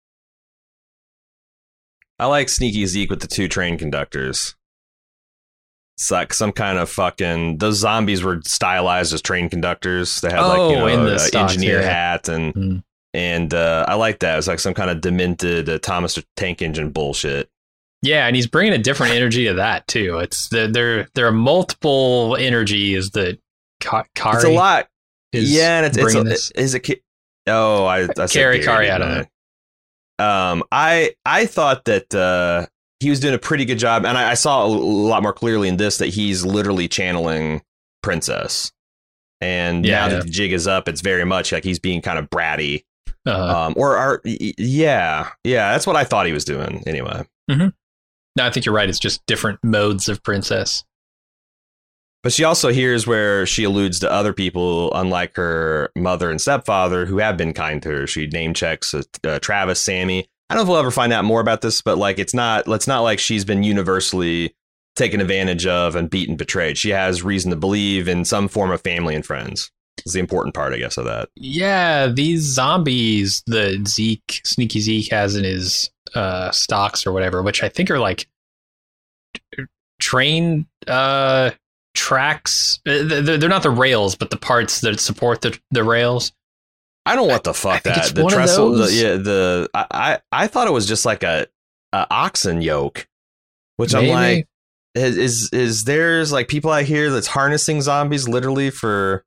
I like Sneaky Zeke with the two train conductors. It's like some kind of fucking. Those zombies were stylized as train conductors. They had like, you Oh, know, in the a stocks, engineer yeah. hat and Mm. and uh, I like that. It's like some kind of demented uh, Thomas the Tank Engine bullshit. Yeah, and he's bringing a different energy to that too. It's the, there. There are multiple energies that Ka- Kari It's a lot. is Yeah, and it's, it's bringing a, this. is a kid. Oh, I, I said Kari, Gary, Kari, I didn't don't I? Um, I I thought that uh, he was doing a pretty good job. And I, I saw a lot more clearly in this that he's literally channeling Princess. And Yeah, now yeah. that the jig is up, it's very much like he's being kind of bratty. Uh, Um, or are, yeah, yeah, that's what I thought he was doing anyway. no, I think you're right. It's just different modes of Princess. But she also hears where she alludes to other people, unlike her mother and stepfather, who have been kind to her. She name checks uh, uh, Travis, Sammy. I don't know if we'll ever find out more about this, but like it's not, it's not like she's been universally taken advantage of and beaten, betrayed. She has reason to believe in some form of family and friends. Is the important part, I guess, of that. Yeah, these zombies that Zeke, Sneaky Zeke has in his uh, stocks or whatever, which I think are like t- train uh, tracks. They're, they're not the rails, but the parts that support the, the rails. I don't know what the fuck I think that it's the one of trestle. The, those. yeah, the I, I I thought it was just like a, a oxen yoke, which Maybe. I'm like, is, is is there's like people out here that's harnessing zombies literally for,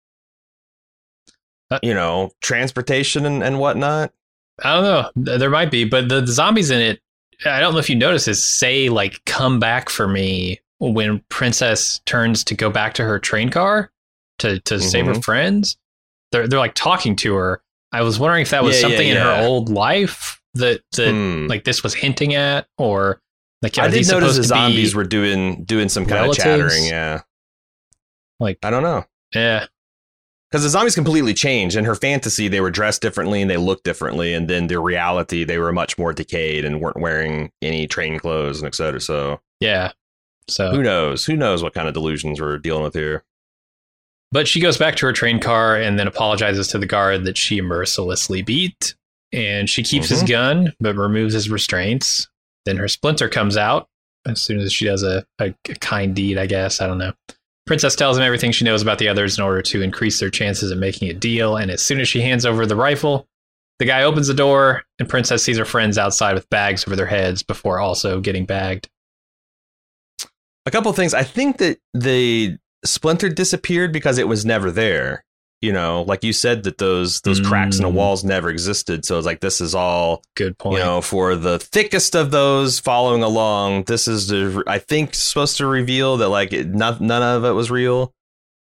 Uh, you know, transportation and, and whatnot. I don't know. There might be, but the, the zombies in it, I don't know if you notice this, say like, come back for me when Princess turns to go back to her train car to, to save her Mhm. friends. They're, they're like talking to her. I was wondering if that was Yeah, yeah, something in yeah. her old life that, that Hmm. like this was hinting at, or like, I are did these notice supposed the to zombies be, were doing doing some kind relatives? of chattering. Yeah, like, I don't know. yeah, Because the zombies completely changed. In her fantasy, they were dressed differently and they looked differently. And then the reality, they were much more decayed and weren't wearing any train clothes and et cetera. So yeah. So who knows? Who knows what kind of delusions we're dealing with here? But she goes back to her train car and then apologizes to the guard that she mercilessly beat. And she keeps his Mhm. gun, but removes his restraints. Then her splinter comes out as soon as she does a, a, a kind deed, I guess. I don't know. Princess tells him everything she knows about the others in order to increase their chances of making a deal. And as soon as she hands over the rifle, the guy opens the door and Princess sees her friends outside with bags over their heads before also getting bagged. A couple of things. I think that the splinter disappeared because it was never there. You know, like you said, that those those cracks in the Mm. walls never existed. So it's like this is all, Good point. you know, for the thickest of those following along. This is the I think supposed to reveal that like it, not, none of it was real.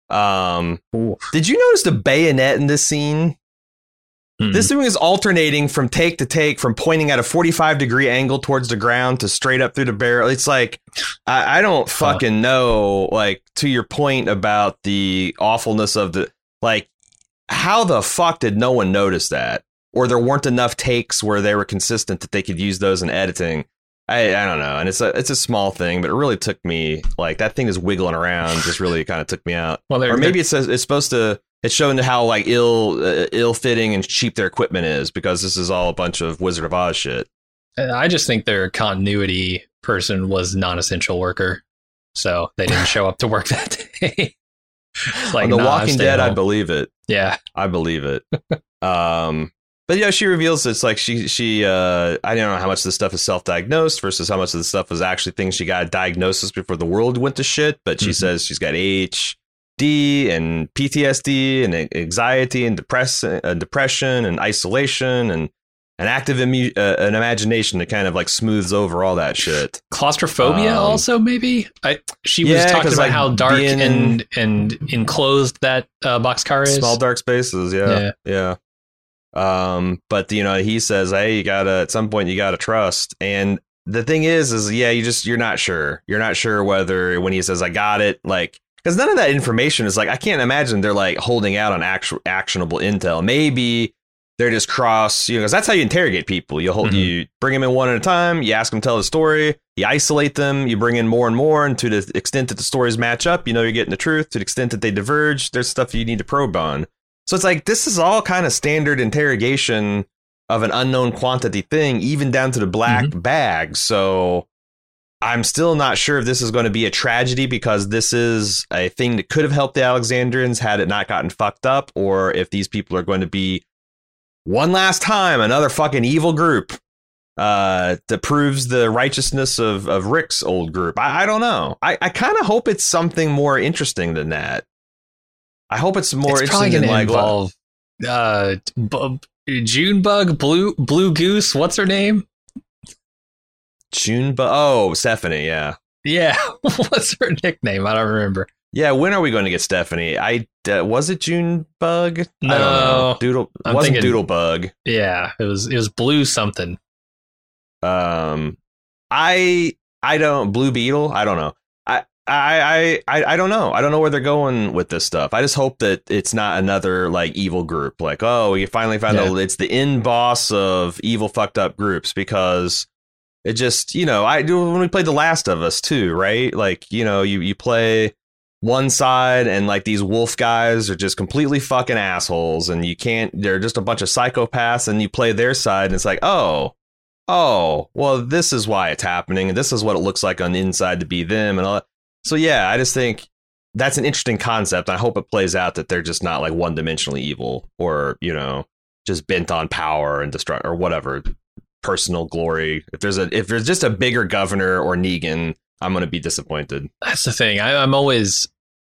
Um, Ooh. did you notice the bayonet in this scene? Mm. This thing is alternating from take to take, from pointing at a forty-five degree angle towards the ground to straight up through the barrel. It's like, I, I don't fucking know, like, to your point about the awfulness of the, like, how the fuck did no one notice that? Or there weren't enough takes where they were consistent that they could use those in editing. I, I don't know. And it's a, it's a small thing, but it really took me, like, that thing is wiggling around, just really kind of took me out. Well, they're- Or maybe it's, it's supposed to, it's showing how like ill, uh, ill-fitting and cheap their equipment is, because this is all a bunch of Wizard of Oz shit. I just think their continuity person was non-essential worker, so they didn't show up to work that day. It's like, On The nah, Walking stay Dead, I home. believe it. Yeah, I believe it. um, but yeah, she reveals it's like she she uh, I don't know how much of this stuff is self-diagnosed versus how much of the stuff was actually things she got a diagnosis before the world went to shit. But she Mhm. says she's got H D and P T S D and anxiety and depress uh, depression and isolation and an active immu- uh, an imagination that kind of like smooths over all that shit. claustrophobia Um, also maybe. I she was yeah, talking 'cause, about like, how dark being and and enclosed that uh, boxcar is. Small dark spaces, yeah, yeah. Um, but you know, he says, "Hey, you gotta at some point you gotta trust." And the thing is, is yeah, you just you're not sure. You're not sure whether when he says, "I got it," like because none of that information is like I can't imagine they're like holding out on actual actionable intel. Maybe they're just cross, you know, because that's how you interrogate people. You hold, Mhm. you bring them in one at a time. You ask them to tell the story. You isolate them. You bring in more and more, and to the extent that the stories match up, you know you're getting the truth. To the extent that they diverge, there's stuff you need to probe on. So it's like this is all kind of standard interrogation of an unknown quantity thing, even down to the black bag. So I'm still not sure if this is going to be a tragedy because this is a thing that could have helped the Alexandrians had it not gotten fucked up, or if these people are going to be one last time another fucking evil group uh, that proves the righteousness of, of Rick's old group. I, I don't know. I, I kind of hope it's something more interesting than that. I hope it's more It's probably interesting going than to like involve uh, bu- Junebug, Blue Blue Goose. What's her name? Junebug. Oh, Stephanie. Yeah. Yeah. What's her nickname? I don't remember. Yeah. When are we going to get Stephanie? I uh, was it Junebug? No. I don't know. Doodle. It I'm wasn't thinking- Doodlebug. Yeah. It was, it was blue something. Um, I I don't Blue Beetle. I don't know. I I I I don't know. I don't know where they're going with this stuff. I just hope that it's not another like evil group. Like, oh, we finally found Yeah. out it's the end boss of evil fucked up groups, because it just, you know, I do when we played The Last of Us too, right? Like, you know, you you play one side and like these wolf guys are just completely fucking assholes, and you can't. They're just a bunch of psychopaths, and you play their side, and it's like, oh. Oh, well, this is why it's happening, and this is what it looks like on the inside to be them, and all that. So yeah, I just think that's an interesting concept. I hope it plays out that they're just not like one-dimensionally evil, or, you know, just bent on power and destruct or whatever, personal glory. If there's a if there's just a bigger governor or Negan, I'm going to be disappointed. That's the thing. I, I'm always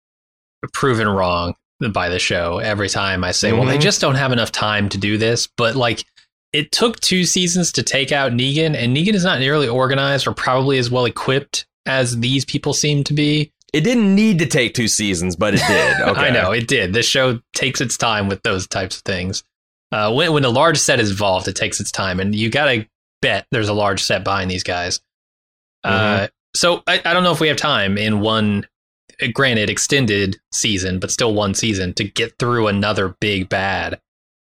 proven wrong by the show every time I say, Mm-hmm. well, they just don't have enough time to do this. But like, it took two seasons to take out Negan, and Negan is not nearly organized or probably as well equipped as these people seem to be. It didn't need to take two seasons, but it did. Okay. I know it did. This show takes its time with those types of things. Uh, when when a large set is involved, it takes its time, and you gotta bet there's a large set behind these guys. Mm-hmm. Uh, so I, I don't know if we have time in one, uh, granted extended season, but still one season to get through another big bad.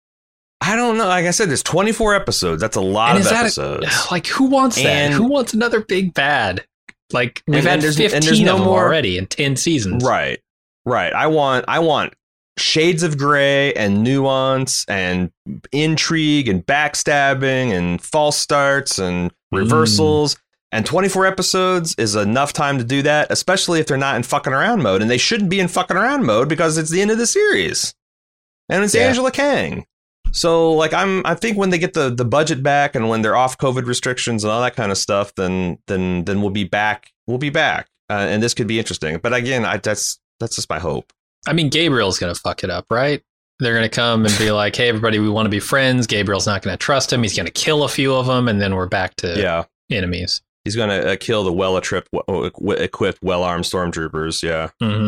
I don't know. Like I said, there's twenty-four episodes. That's a lot And of is that a- episodes. like, who wants that? And- Who wants another big bad? Like, we've And- had and there's- and there's fifteen no of them more- already in ten seasons. Right. Right. I want I want shades of gray and nuance and intrigue and backstabbing and false starts and reversals. And twenty-four episodes is enough time to do that, especially if they're not in fucking around mode. And they shouldn't be in fucking around mode because it's the end of the series. And it's Yeah. Angela Kang. So like I'm I think when they get the, the budget back and when they're off COVID restrictions and all that kind of stuff, then then then we'll be back. We'll be back. Uh, and this could be interesting. But again, I that's that's just my hope. I mean, Gabriel's going to fuck it up, right? They're going to come and be like, hey, everybody, we want to be friends. Gabriel's not going to trust him. He's going to kill a few of them, and then we're back to Yeah. enemies. He's going to uh, kill the well-equipped, equipped, well-armed stormtroopers. Yeah. Mm-hmm.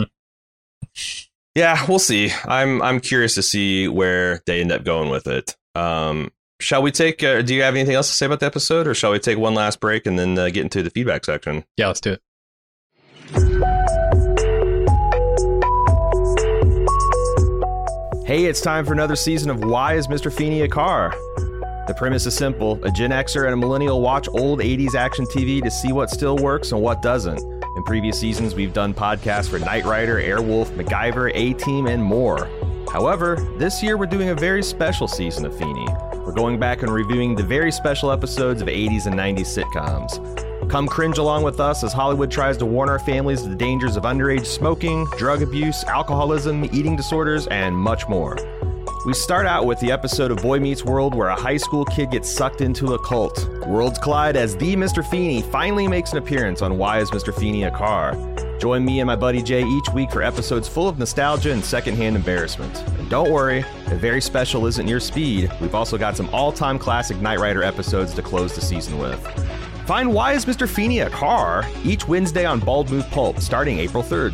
Yeah, we'll see. I'm I'm curious to see where they end up going with it. Um, shall we take, uh, do you have anything else to say about the episode, or shall we take one last break and then uh, get into the feedback section? Yeah, let's do it. Hey, it's time for another season of Why is Mister Feeney a Car? The premise is simple. A Gen Xer and a millennial watch old eighties action T V to see what still works and what doesn't. In previous seasons, we've done podcasts for Knight Rider, Airwolf, MacGyver, A-Team, and more. However, this year we're doing a very special season of Feeney. We're going back and reviewing the very special episodes of eighties and nineties sitcoms. Come cringe along with us as Hollywood tries to warn our families of the dangers of underage smoking, drug abuse, alcoholism, eating disorders, and much more. We start out with the episode of Boy Meets World where a high school kid gets sucked into a cult. Worlds collide as the Mister Feeney finally makes an appearance on Why is Mister Feeney a Car? Join me and my buddy Jay each week for episodes full of nostalgia and secondhand embarrassment. And don't worry, a very special isn't your speed. We've also got some all-time classic Knight Rider episodes to close the season with. Find Why is Mister Feeney a Car? Each Wednesday on Bald Move Pulp, starting April third.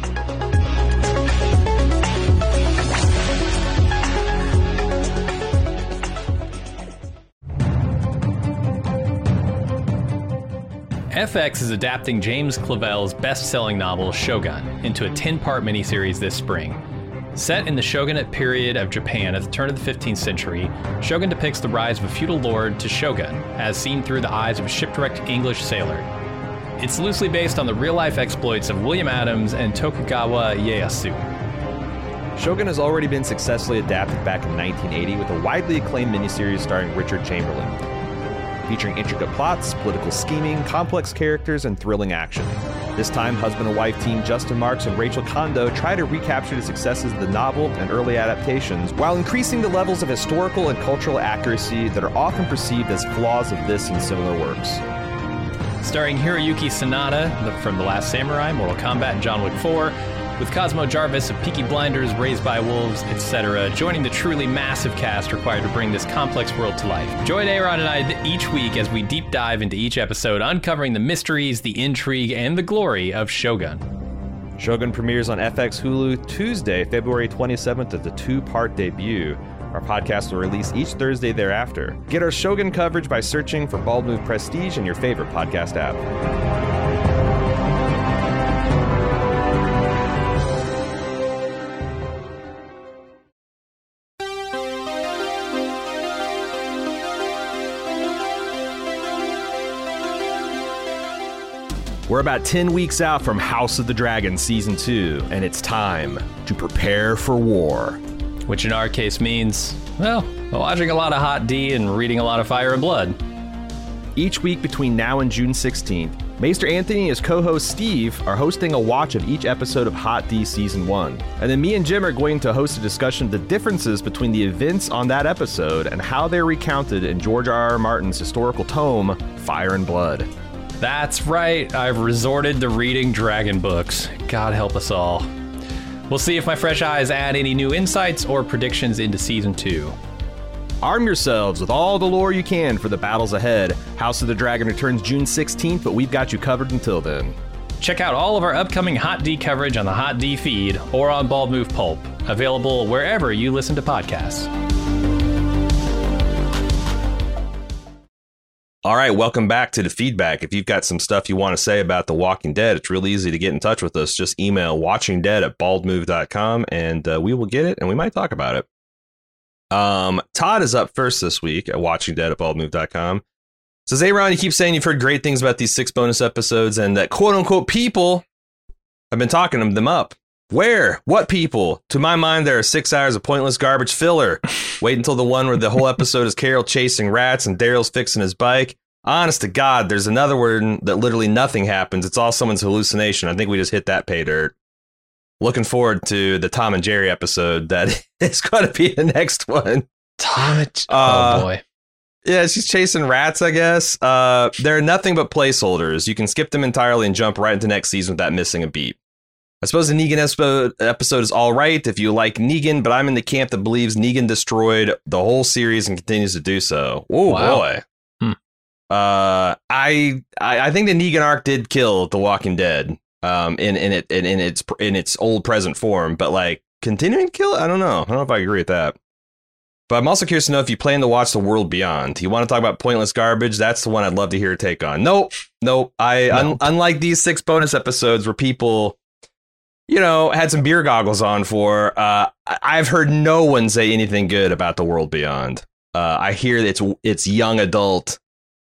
F X is adapting James Clavell's best-selling novel Shogun into a ten-part miniseries this spring. Set in the shogunate period of Japan at the turn of the fifteenth century, Shogun depicts the rise of a feudal lord to shogun, as seen through the eyes of a shipwrecked English sailor. It's loosely based on the real-life exploits of William Adams and Tokugawa Ieyasu. Shogun has already been successfully adapted back in nineteen eighty with a widely acclaimed miniseries starring Richard Chamberlain, featuring intricate plots, political scheming, complex characters, and thrilling action. This time, husband and wife team Justin Marks and Rachel Kondo try to recapture the successes of the novel and early adaptations while increasing the levels of historical and cultural accuracy that are often perceived as flaws of this and similar works. Starring Hiroyuki Sanada from The Last Samurai, Mortal Kombat, and John Wick four, with Cosmo Jarvis of Peaky Blinders, Raised by Wolves, et cetera, joining the truly massive cast required to bring this complex world to life. Join Aaron and I each week as we deep dive into each episode, uncovering the mysteries, the intrigue, and the glory of Shogun. Shogun premieres on F X Hulu Tuesday, February twenty-seventh as a two-part debut. Our podcast will release each Thursday thereafter. Get our Shogun coverage by searching for Bald Move Prestige in your favorite podcast app. We're about ten weeks out from House of the Dragon Season two, and it's time to prepare for war. Which in our case means, well, watching a lot of Hot D and reading a lot of Fire and Blood. Each week between now and June sixteenth, Maester Anthony and his co-host Steve are hosting a watch of each episode of Hot D Season one. And then me and Jim are going to host a discussion of the differences between the events on that episode and how they're recounted in George R R. Martin's historical tome, Fire and Blood. That's right, I've resorted to reading dragon books. God help us all. We'll see if my fresh eyes add any new insights or predictions into Season two. Arm yourselves with all the lore you can for the battles ahead. House of the Dragon returns June sixteenth, but we've got you covered until then. Check out all of our upcoming Hot D coverage on the Hot D feed or on Bald Move Pulp, available wherever you listen to podcasts. All right, welcome back to the feedback. If you've got some stuff you want to say about The Walking Dead, it's really easy to get in touch with us. Just email watchingdead at baldmove dot com, and uh, we will get it, and we might talk about it. Um, Todd is up first this week at watchingdead at baldmove dot com. Says, Aaron, you keep saying you've heard great things about these six bonus episodes, and that quote-unquote people have been talking them up. Where? What people? To my mind, there are six hours of pointless garbage filler. Wait until the one where the whole episode is Carol chasing rats and Daryl's fixing his bike. Honest to God, there's another one that literally nothing happens. It's all someone's hallucination. I think we just hit that pay dirt. Looking forward to the Tom and Jerry episode that is going to be the next one. Tom and uh, Oh, boy. Yeah, she's chasing rats, I guess. Uh, they're nothing but placeholders. You can skip them entirely and jump right into next season without missing a beat. I suppose the Negan episode, episode is all right if you like Negan, but I'm in the camp that believes Negan destroyed the whole series and continues to do so. Oh, Wow. boy. Hmm. Uh, I, I I think the Negan arc did kill The Walking Dead um, in, in, it, in, in, its, in its old present form, but like continuing to kill it? I don't know. I don't know if I agree with that. But I'm also curious to know if you plan to watch The World Beyond. You want to talk about pointless garbage? That's the one I'd love to hear your take on. Nope. Nope. I, No. un, unlike these six bonus episodes where people, you know, had some beer goggles on for, uh, I- I've heard no one say anything good about The World Beyond. Uh, I hear that it's it's young adult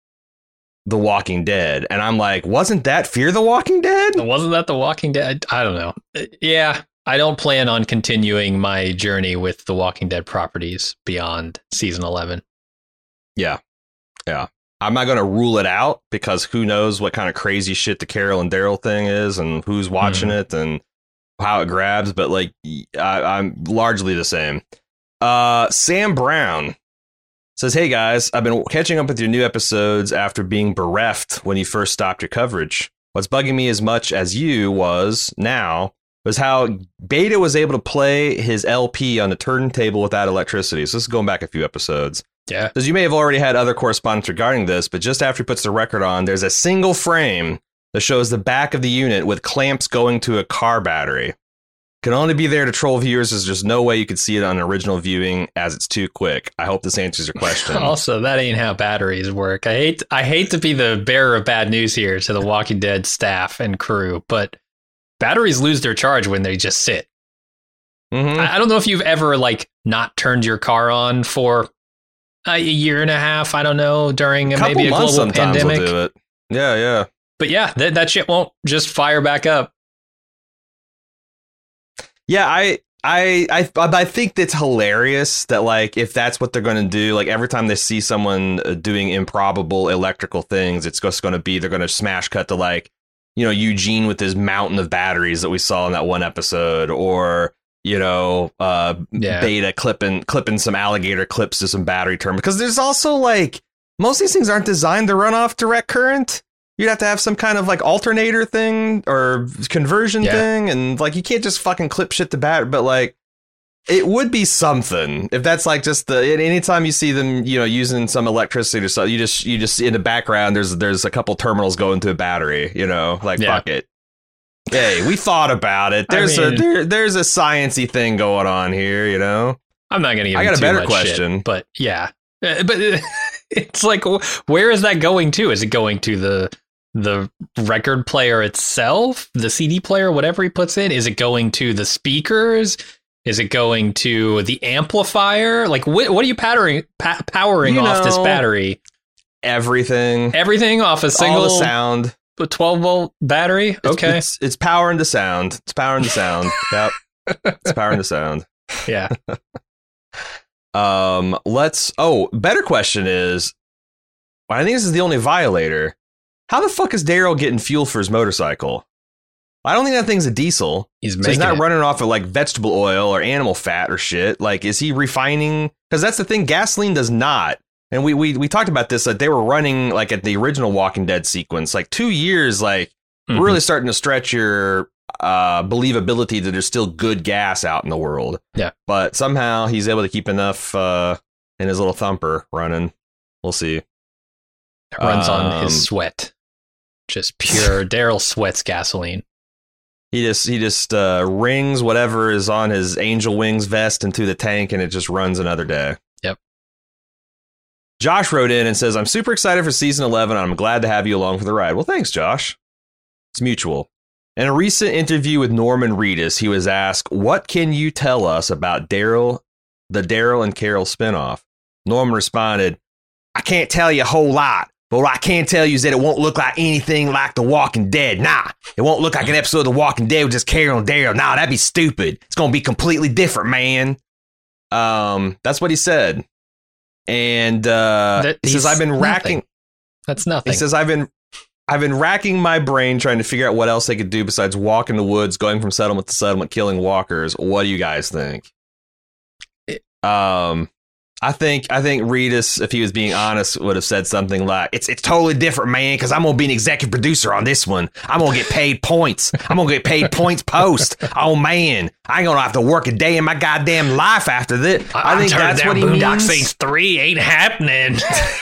The Walking Dead, and I'm like, wasn't that Fear the Walking Dead? Wasn't that The Walking Dead? I don't know. Uh, Yeah, I don't plan on continuing my journey with The Walking Dead properties beyond season eleven. Yeah. Yeah. I'm not going to rule it out because who knows what kind of crazy shit the Carol and Daryl thing is and who's watching Mhm. it and how it grabs. But like, I, I'm largely the same. Uh, Sam Brown says, hey guys, I've been catching up with your new episodes after being bereft when you first stopped your coverage. What's bugging me as much as you was now was how Beta was able to play his L P on the turntable without electricity. So this is going back a few episodes. Yeah. Because you may have already had other correspondence regarding this, but just after he puts the record on, there's a single frame that shows the back of the unit with clamps going to a car battery. Can only be there to troll viewers. There's just no way you could see it on original viewing as it's too quick. I hope this answers your question. Also, that ain't how batteries work. I hate I hate to be the bearer of bad news here to the Walking Dead staff and crew, but batteries lose their charge when they just sit. Mhm. I I don't know if you've ever like not turned your car on for a year and a half. I don't know, during a, Couple maybe a months global sometimes pandemic. will do it. Yeah, yeah. But yeah, that that shit won't just fire back up. Yeah, I, I, I, I think that's hilarious that like if that's what they're going to do, like every time they see someone uh, doing improbable electrical things, it's just going to be they're going to smash cut to like, you know, Eugene with his mountain of batteries that we saw in that one episode, or you know, uh, Yeah. Beta clipping clipping some alligator clips to some battery terminal. Because there's also like most of these things aren't designed to run off direct current. You'd have to have some kind of like alternator thing or conversion Yeah. thing. And like, you can't just fucking clip shit to bat. But like, it would be something if that's like just the anytime you see them, you know, using some electricity or something, you just you just in the background, there's there's a couple terminals going to a battery, you know, like Yeah. fuck it. Hey, we thought about it. There's I mean- a there, there's a sciencey thing going on here, you know. I'm not going to give I you got a too better much question. shit, but yeah. Uh, But uh, it's like, wh- where is that going to? Is it going to the the record player itself, the C D player, whatever he puts in? Is it going to the speakers? Is it going to the amplifier? Like, wh- what are you powering pa- powering You off this know, Battery? Everything, Everything off a all single the sound. twelve volt battery? It's- Okay. it's, it's powering the sound. It's powering the sound. Yep, it's powering the sound. Yeah. Um, let's. Oh, better question is, I think this is the only violator. How the fuck is Daryl getting fuel for his motorcycle? I don't think that thing's a diesel. He's So making he's not it. running off of like vegetable oil or animal fat or shit. Like, is he refining? Because that's the thing. Gasoline does not. And we we we talked about this. Like, they were running like at the original Walking Dead sequence, like two years. Like, Mhm. really starting to stretch your uh, believability that there's still good gas out in the world. Yeah. But somehow he's able to keep enough uh, in his little thumper running. We'll see. runs on Um, his sweat. Just pure Daryl sweats gasoline. He just he just uh, rings whatever is on his Angel Wings vest into the tank, and it just runs another day. Yep. Josh wrote in and says, "I'm super excited for season eleven. And I'm glad to have you along for the ride." Well, thanks, Josh. It's mutual. In a recent interview with Norman Reedus, he was asked, "What can you tell us about Daryl, the Daryl and Carol spinoff?" Norman responded, "I can't tell you a whole lot. But what I can tell you is that it won't look like anything like The Walking Dead. Nah, it won't look like an episode of The Walking Dead with just Carol and Daryl. Nah, that'd be stupid. It's going to be completely different, man." Um, that's what he said. And uh, That- he says, he's "I've been nothing. racking." That's nothing. He says, "I've been, I've been racking my brain trying to figure out what else they could do besides walk in the woods, going from settlement to settlement, killing walkers. What do you guys think?" Um. I think I think Reedus, if he was being honest, would have said something like, "It's it's totally different, man, because I'm gonna be an executive producer on this one. I'm gonna get paid points. I'm gonna get paid points post. Oh man, I ain't gonna have to work a day in my goddamn life after this." I, think that's what he means. three ain't happening.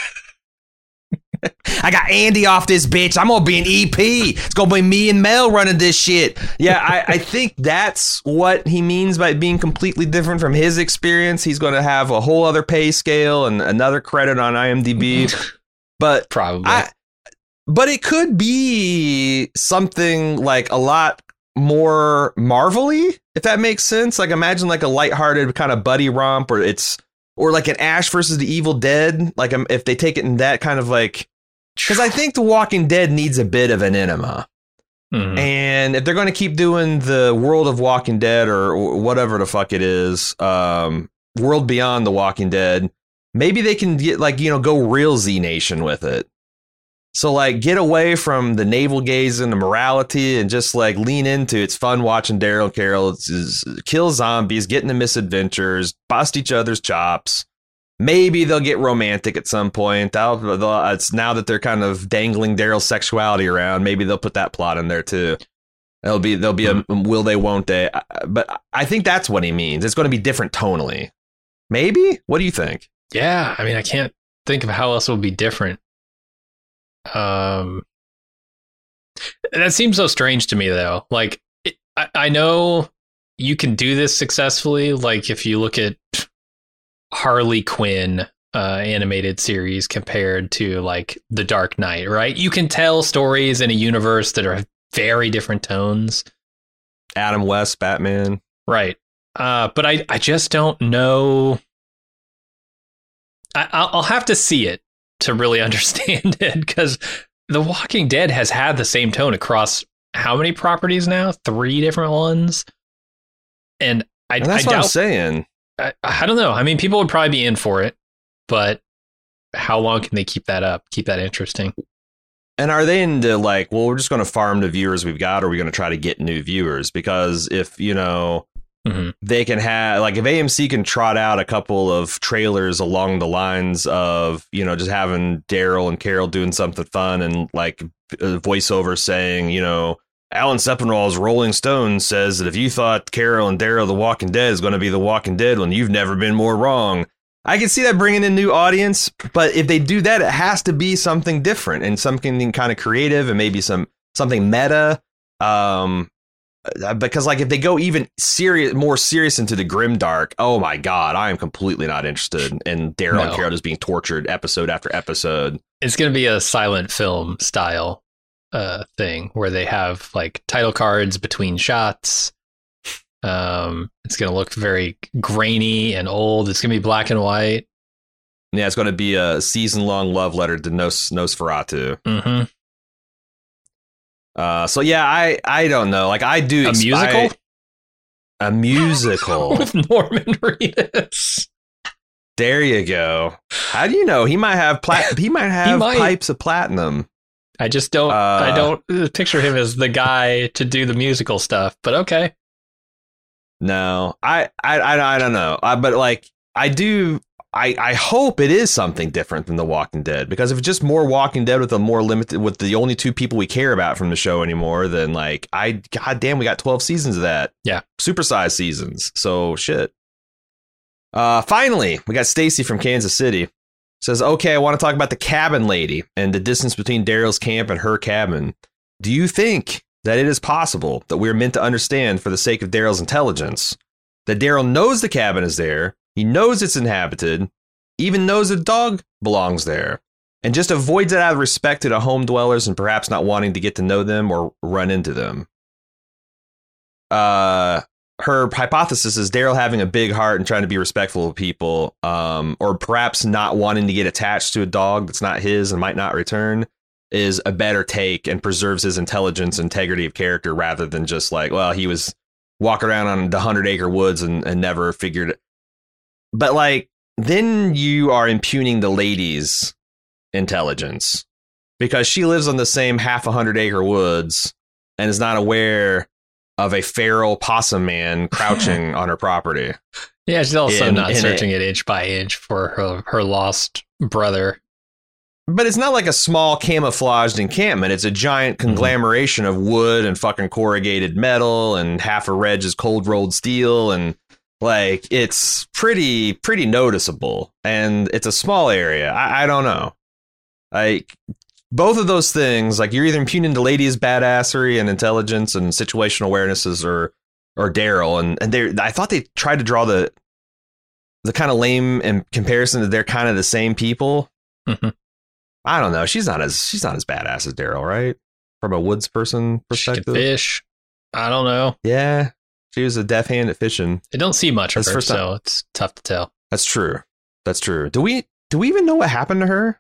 I got Andy off this bitch. I'm gonna be an E P. It's gonna be me and Mel running this shit. Yeah, I, I think that's what he means by being completely different from his experience. He's gonna have a whole other pay scale and another credit on IMDb. But Probably. I, but it could be something like a lot more Marvel-y, if that makes sense. Like, imagine like a lighthearted kind of buddy romp, or it's or like an Ash versus the Evil Dead. Like, um, if they take it in that kind of like, because I think The Walking Dead needs a bit of an enema. Mhm. And if they're going to keep doing the World of Walking Dead or whatever the fuck it is, um, World Beyond The Walking Dead, maybe they can get like, you know, go real Z Nation with it. So like, get away from the navel gaze and the morality and just like lean into it's fun watching Daryl and Carol. It's, it's kill zombies, get into misadventures, bust each other's chops. Maybe they'll get romantic at some point. They'll, they'll, it's now that they're kind of dangling Daryl's sexuality around. Maybe they'll put that plot in there too. There'll be there'll be a will they won't they. But I think that's what he means. It's going to be different tonally. Maybe. What do you think? Yeah, I mean, I can't think of how else it would be different. Um, that seems so strange to me, though. Like, it, I, I know you can do this successfully. Like, if you look at Harley Quinn uh, animated series compared to like The Dark Knight, right? You can tell stories in a universe that are very different tones. Adam West, Batman. Right. Uh, but I, I just don't know. I, I'll I'll have to see it to really understand it, because The Walking Dead has had the same tone across how many properties now? Three different ones. And I, And that's I what doubt, I'm saying. I, I don't know. I mean, people would probably be in for it, but how long can they keep that up? Keep that interesting? And are they into like, well, we're just going to farm the viewers we've got, or are we going to try to get new viewers? Because if, you know, Mm-hmm. They can have, like, if A M C can trot out a couple of trailers along the lines of, you know, just having Daryl and Carol doing something fun and like a voiceover saying, you know, Alan Sepinwall's Rolling Stone says that if you thought Carol and Daryl The Walking Dead is going to be The Walking Dead when you've never been more wrong. I can see that bringing in new audience, but if they do that, it has to be something different and something kind of creative and maybe some something meta. Um, because like if they go even serious, more serious into the grimdark, oh my God, I am completely not interested in Daryl No. and Carol just being tortured episode after episode. It's going to be a silent film style uh, thing where they have like title cards between shots. Um, it's going to look very grainy and old. It's going to be black and white. Yeah, it's going to be a season long love letter to Nos- Nosferatu. Mm-hmm. Uh, so yeah, I, I don't know. Like I do A expi- musical? A musical. With Norman Reedus. There you go. How do you know? He might have plat- He might have might. pipes of platinum. I just don't. Uh, I don't picture him as the guy to do the musical stuff. But okay. No, I, I, I, I don't know. Uh, but like, I do. I, I hope it is something different than The Walking Dead, because if it's just more Walking Dead with a more limited, with the only two people we care about from the show anymore, then like, I, God damn, we got twelve seasons of that. Yeah. Supersized seasons. So shit. Uh, finally, we got Stacy from Kansas City. Says, okay, I want to talk about the cabin lady and the distance between Daryl's camp and her cabin. Do you think that it is possible that we're meant to understand, for the sake of Daryl's intelligence, that Daryl knows the cabin is there, he knows it's inhabited, even knows a dog belongs there, and just avoids it out of respect to the home dwellers and perhaps not wanting to get to know them or run into them? Uh, her hypothesis is Daryl having a big heart and trying to be respectful of people, um, or perhaps not wanting to get attached to a dog that's not his and might not return, is a better take and preserves his intelligence, integrity of character, rather than just like, well, he was walking around on the hundred acre woods and, and never figured it. But like, then you are impugning the lady's intelligence, because she lives on the same half a hundred acre woods and is not aware of a feral possum man crouching on her property. Yeah, she's also In- not in searching it inch by inch for her, her lost brother. But it's not like a small camouflaged encampment. It's a giant conglomeration of wood and fucking corrugated metal and half a Reg's cold rolled steel. And like, it's pretty, pretty noticeable. And it's a small area. I, I don't know. Like, both of those things, like, you're either impugning the lady's badassery and intelligence and situational awarenesses, or or Daryl. And, and they I thought they tried to draw the the kind of lame in comparison that they're kind of the same people. Mm-hmm. I don't know. She's not as she's not as badass as Daryl, right? From a woods person She can perspective. fish. I don't know. Yeah, she was a deft hand at fishing. I don't see much of That's the her, first time. so it's tough to tell. That's true. That's true. Do we do we even know what happened to her?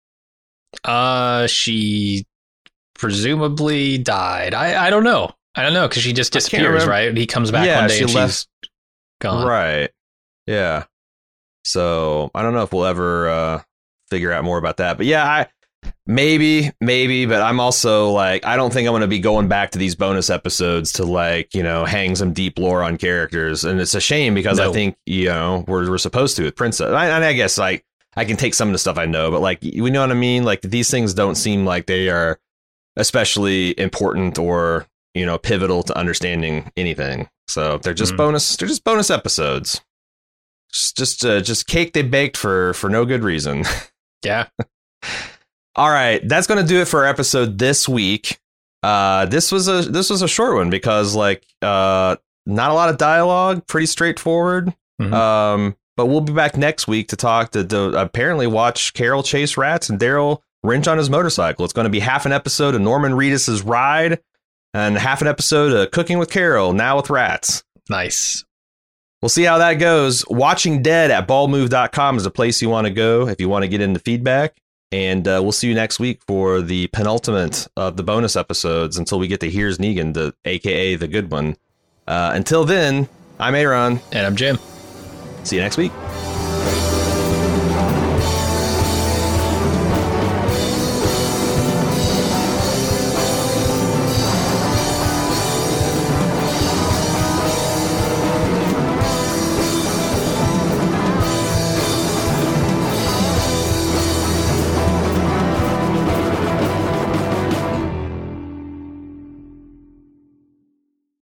Uh, she presumably died. I, I don't know. I don't know, because she just I can't disappears, remember. right? He comes back Yeah, one day she and left- she's gone. Right. Yeah. So I don't know if we'll ever uh, figure out more about that. But yeah, I maybe, maybe, but I'm also like, I don't think I'm going to be going back to these bonus episodes to like, you know, hang some deep lore on characters. And it's a shame, because No. I think, you know, we're, we're supposed to with Princess. I, and I guess like I can take some of the stuff I know, but like, you know what I mean? Like, these things don't seem like they are especially important or, you know, pivotal to understanding anything. So they're just Mhm. bonus. They're just bonus episodes. Just, just, uh, just cake they baked for for no good reason. Yeah. All right, that's going to do it for our episode this week. Uh, this was a this was a short one because like uh, not a lot of dialogue, pretty straightforward. Mhm. Um, but we'll be back next week to talk to, to apparently watch Carol chase rats and Daryl wrench on his motorcycle. It's going to be half an episode of Norman Reedus's Ride and half an episode of Cooking with Carol, now with rats. Nice. We'll see how that goes. Watching Dead at ball move dot com is a place you want to go if you want to get into feedback. And uh, we'll see you next week for the penultimate of the bonus episodes until we get to Here's Negan, the A K A the good one. Uh, until then, I'm Aaron. And I'm Jim. See you next week.